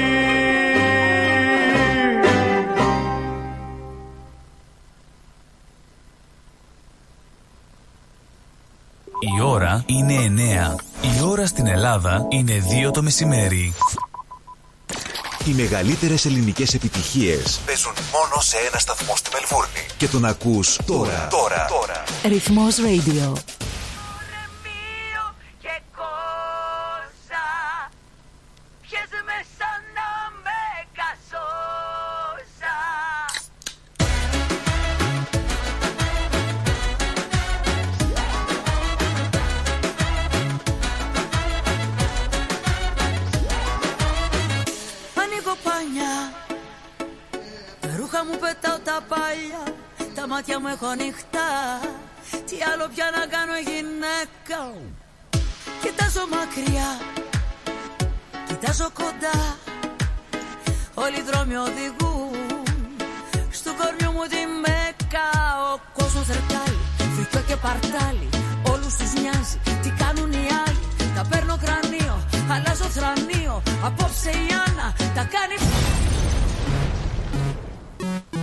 Η ώρα είναι εννέα. Η ώρα στην Ελλάδα είναι δύο το μεσημέρι. Οι μεγαλύτερες ελληνικές επιτυχίες παίζουν μόνο σε ένα σταθμό στη Μελβούρνη. Και τον ακούς τώρα. Τώρα. τώρα. Ρυθμός Radio. μάτια μου έχω ανοιχτά. Τι άλλο πια να κάνω γυναίκα. Κοιτάζω μακριά, κοιτάζω κοντά. Όλοι οι δρόμοι οδηγούν στο κορμιού μου τη Μέκα. Ο κόσμος ρετάλι, φρικιό και παρτάλι. Όλους τους νοιάζει τι κάνουν οι άλλοι. Τα παίρνω κρανίο, αλλάζω θρανίο. Απόψε η Άννα τα κάνει.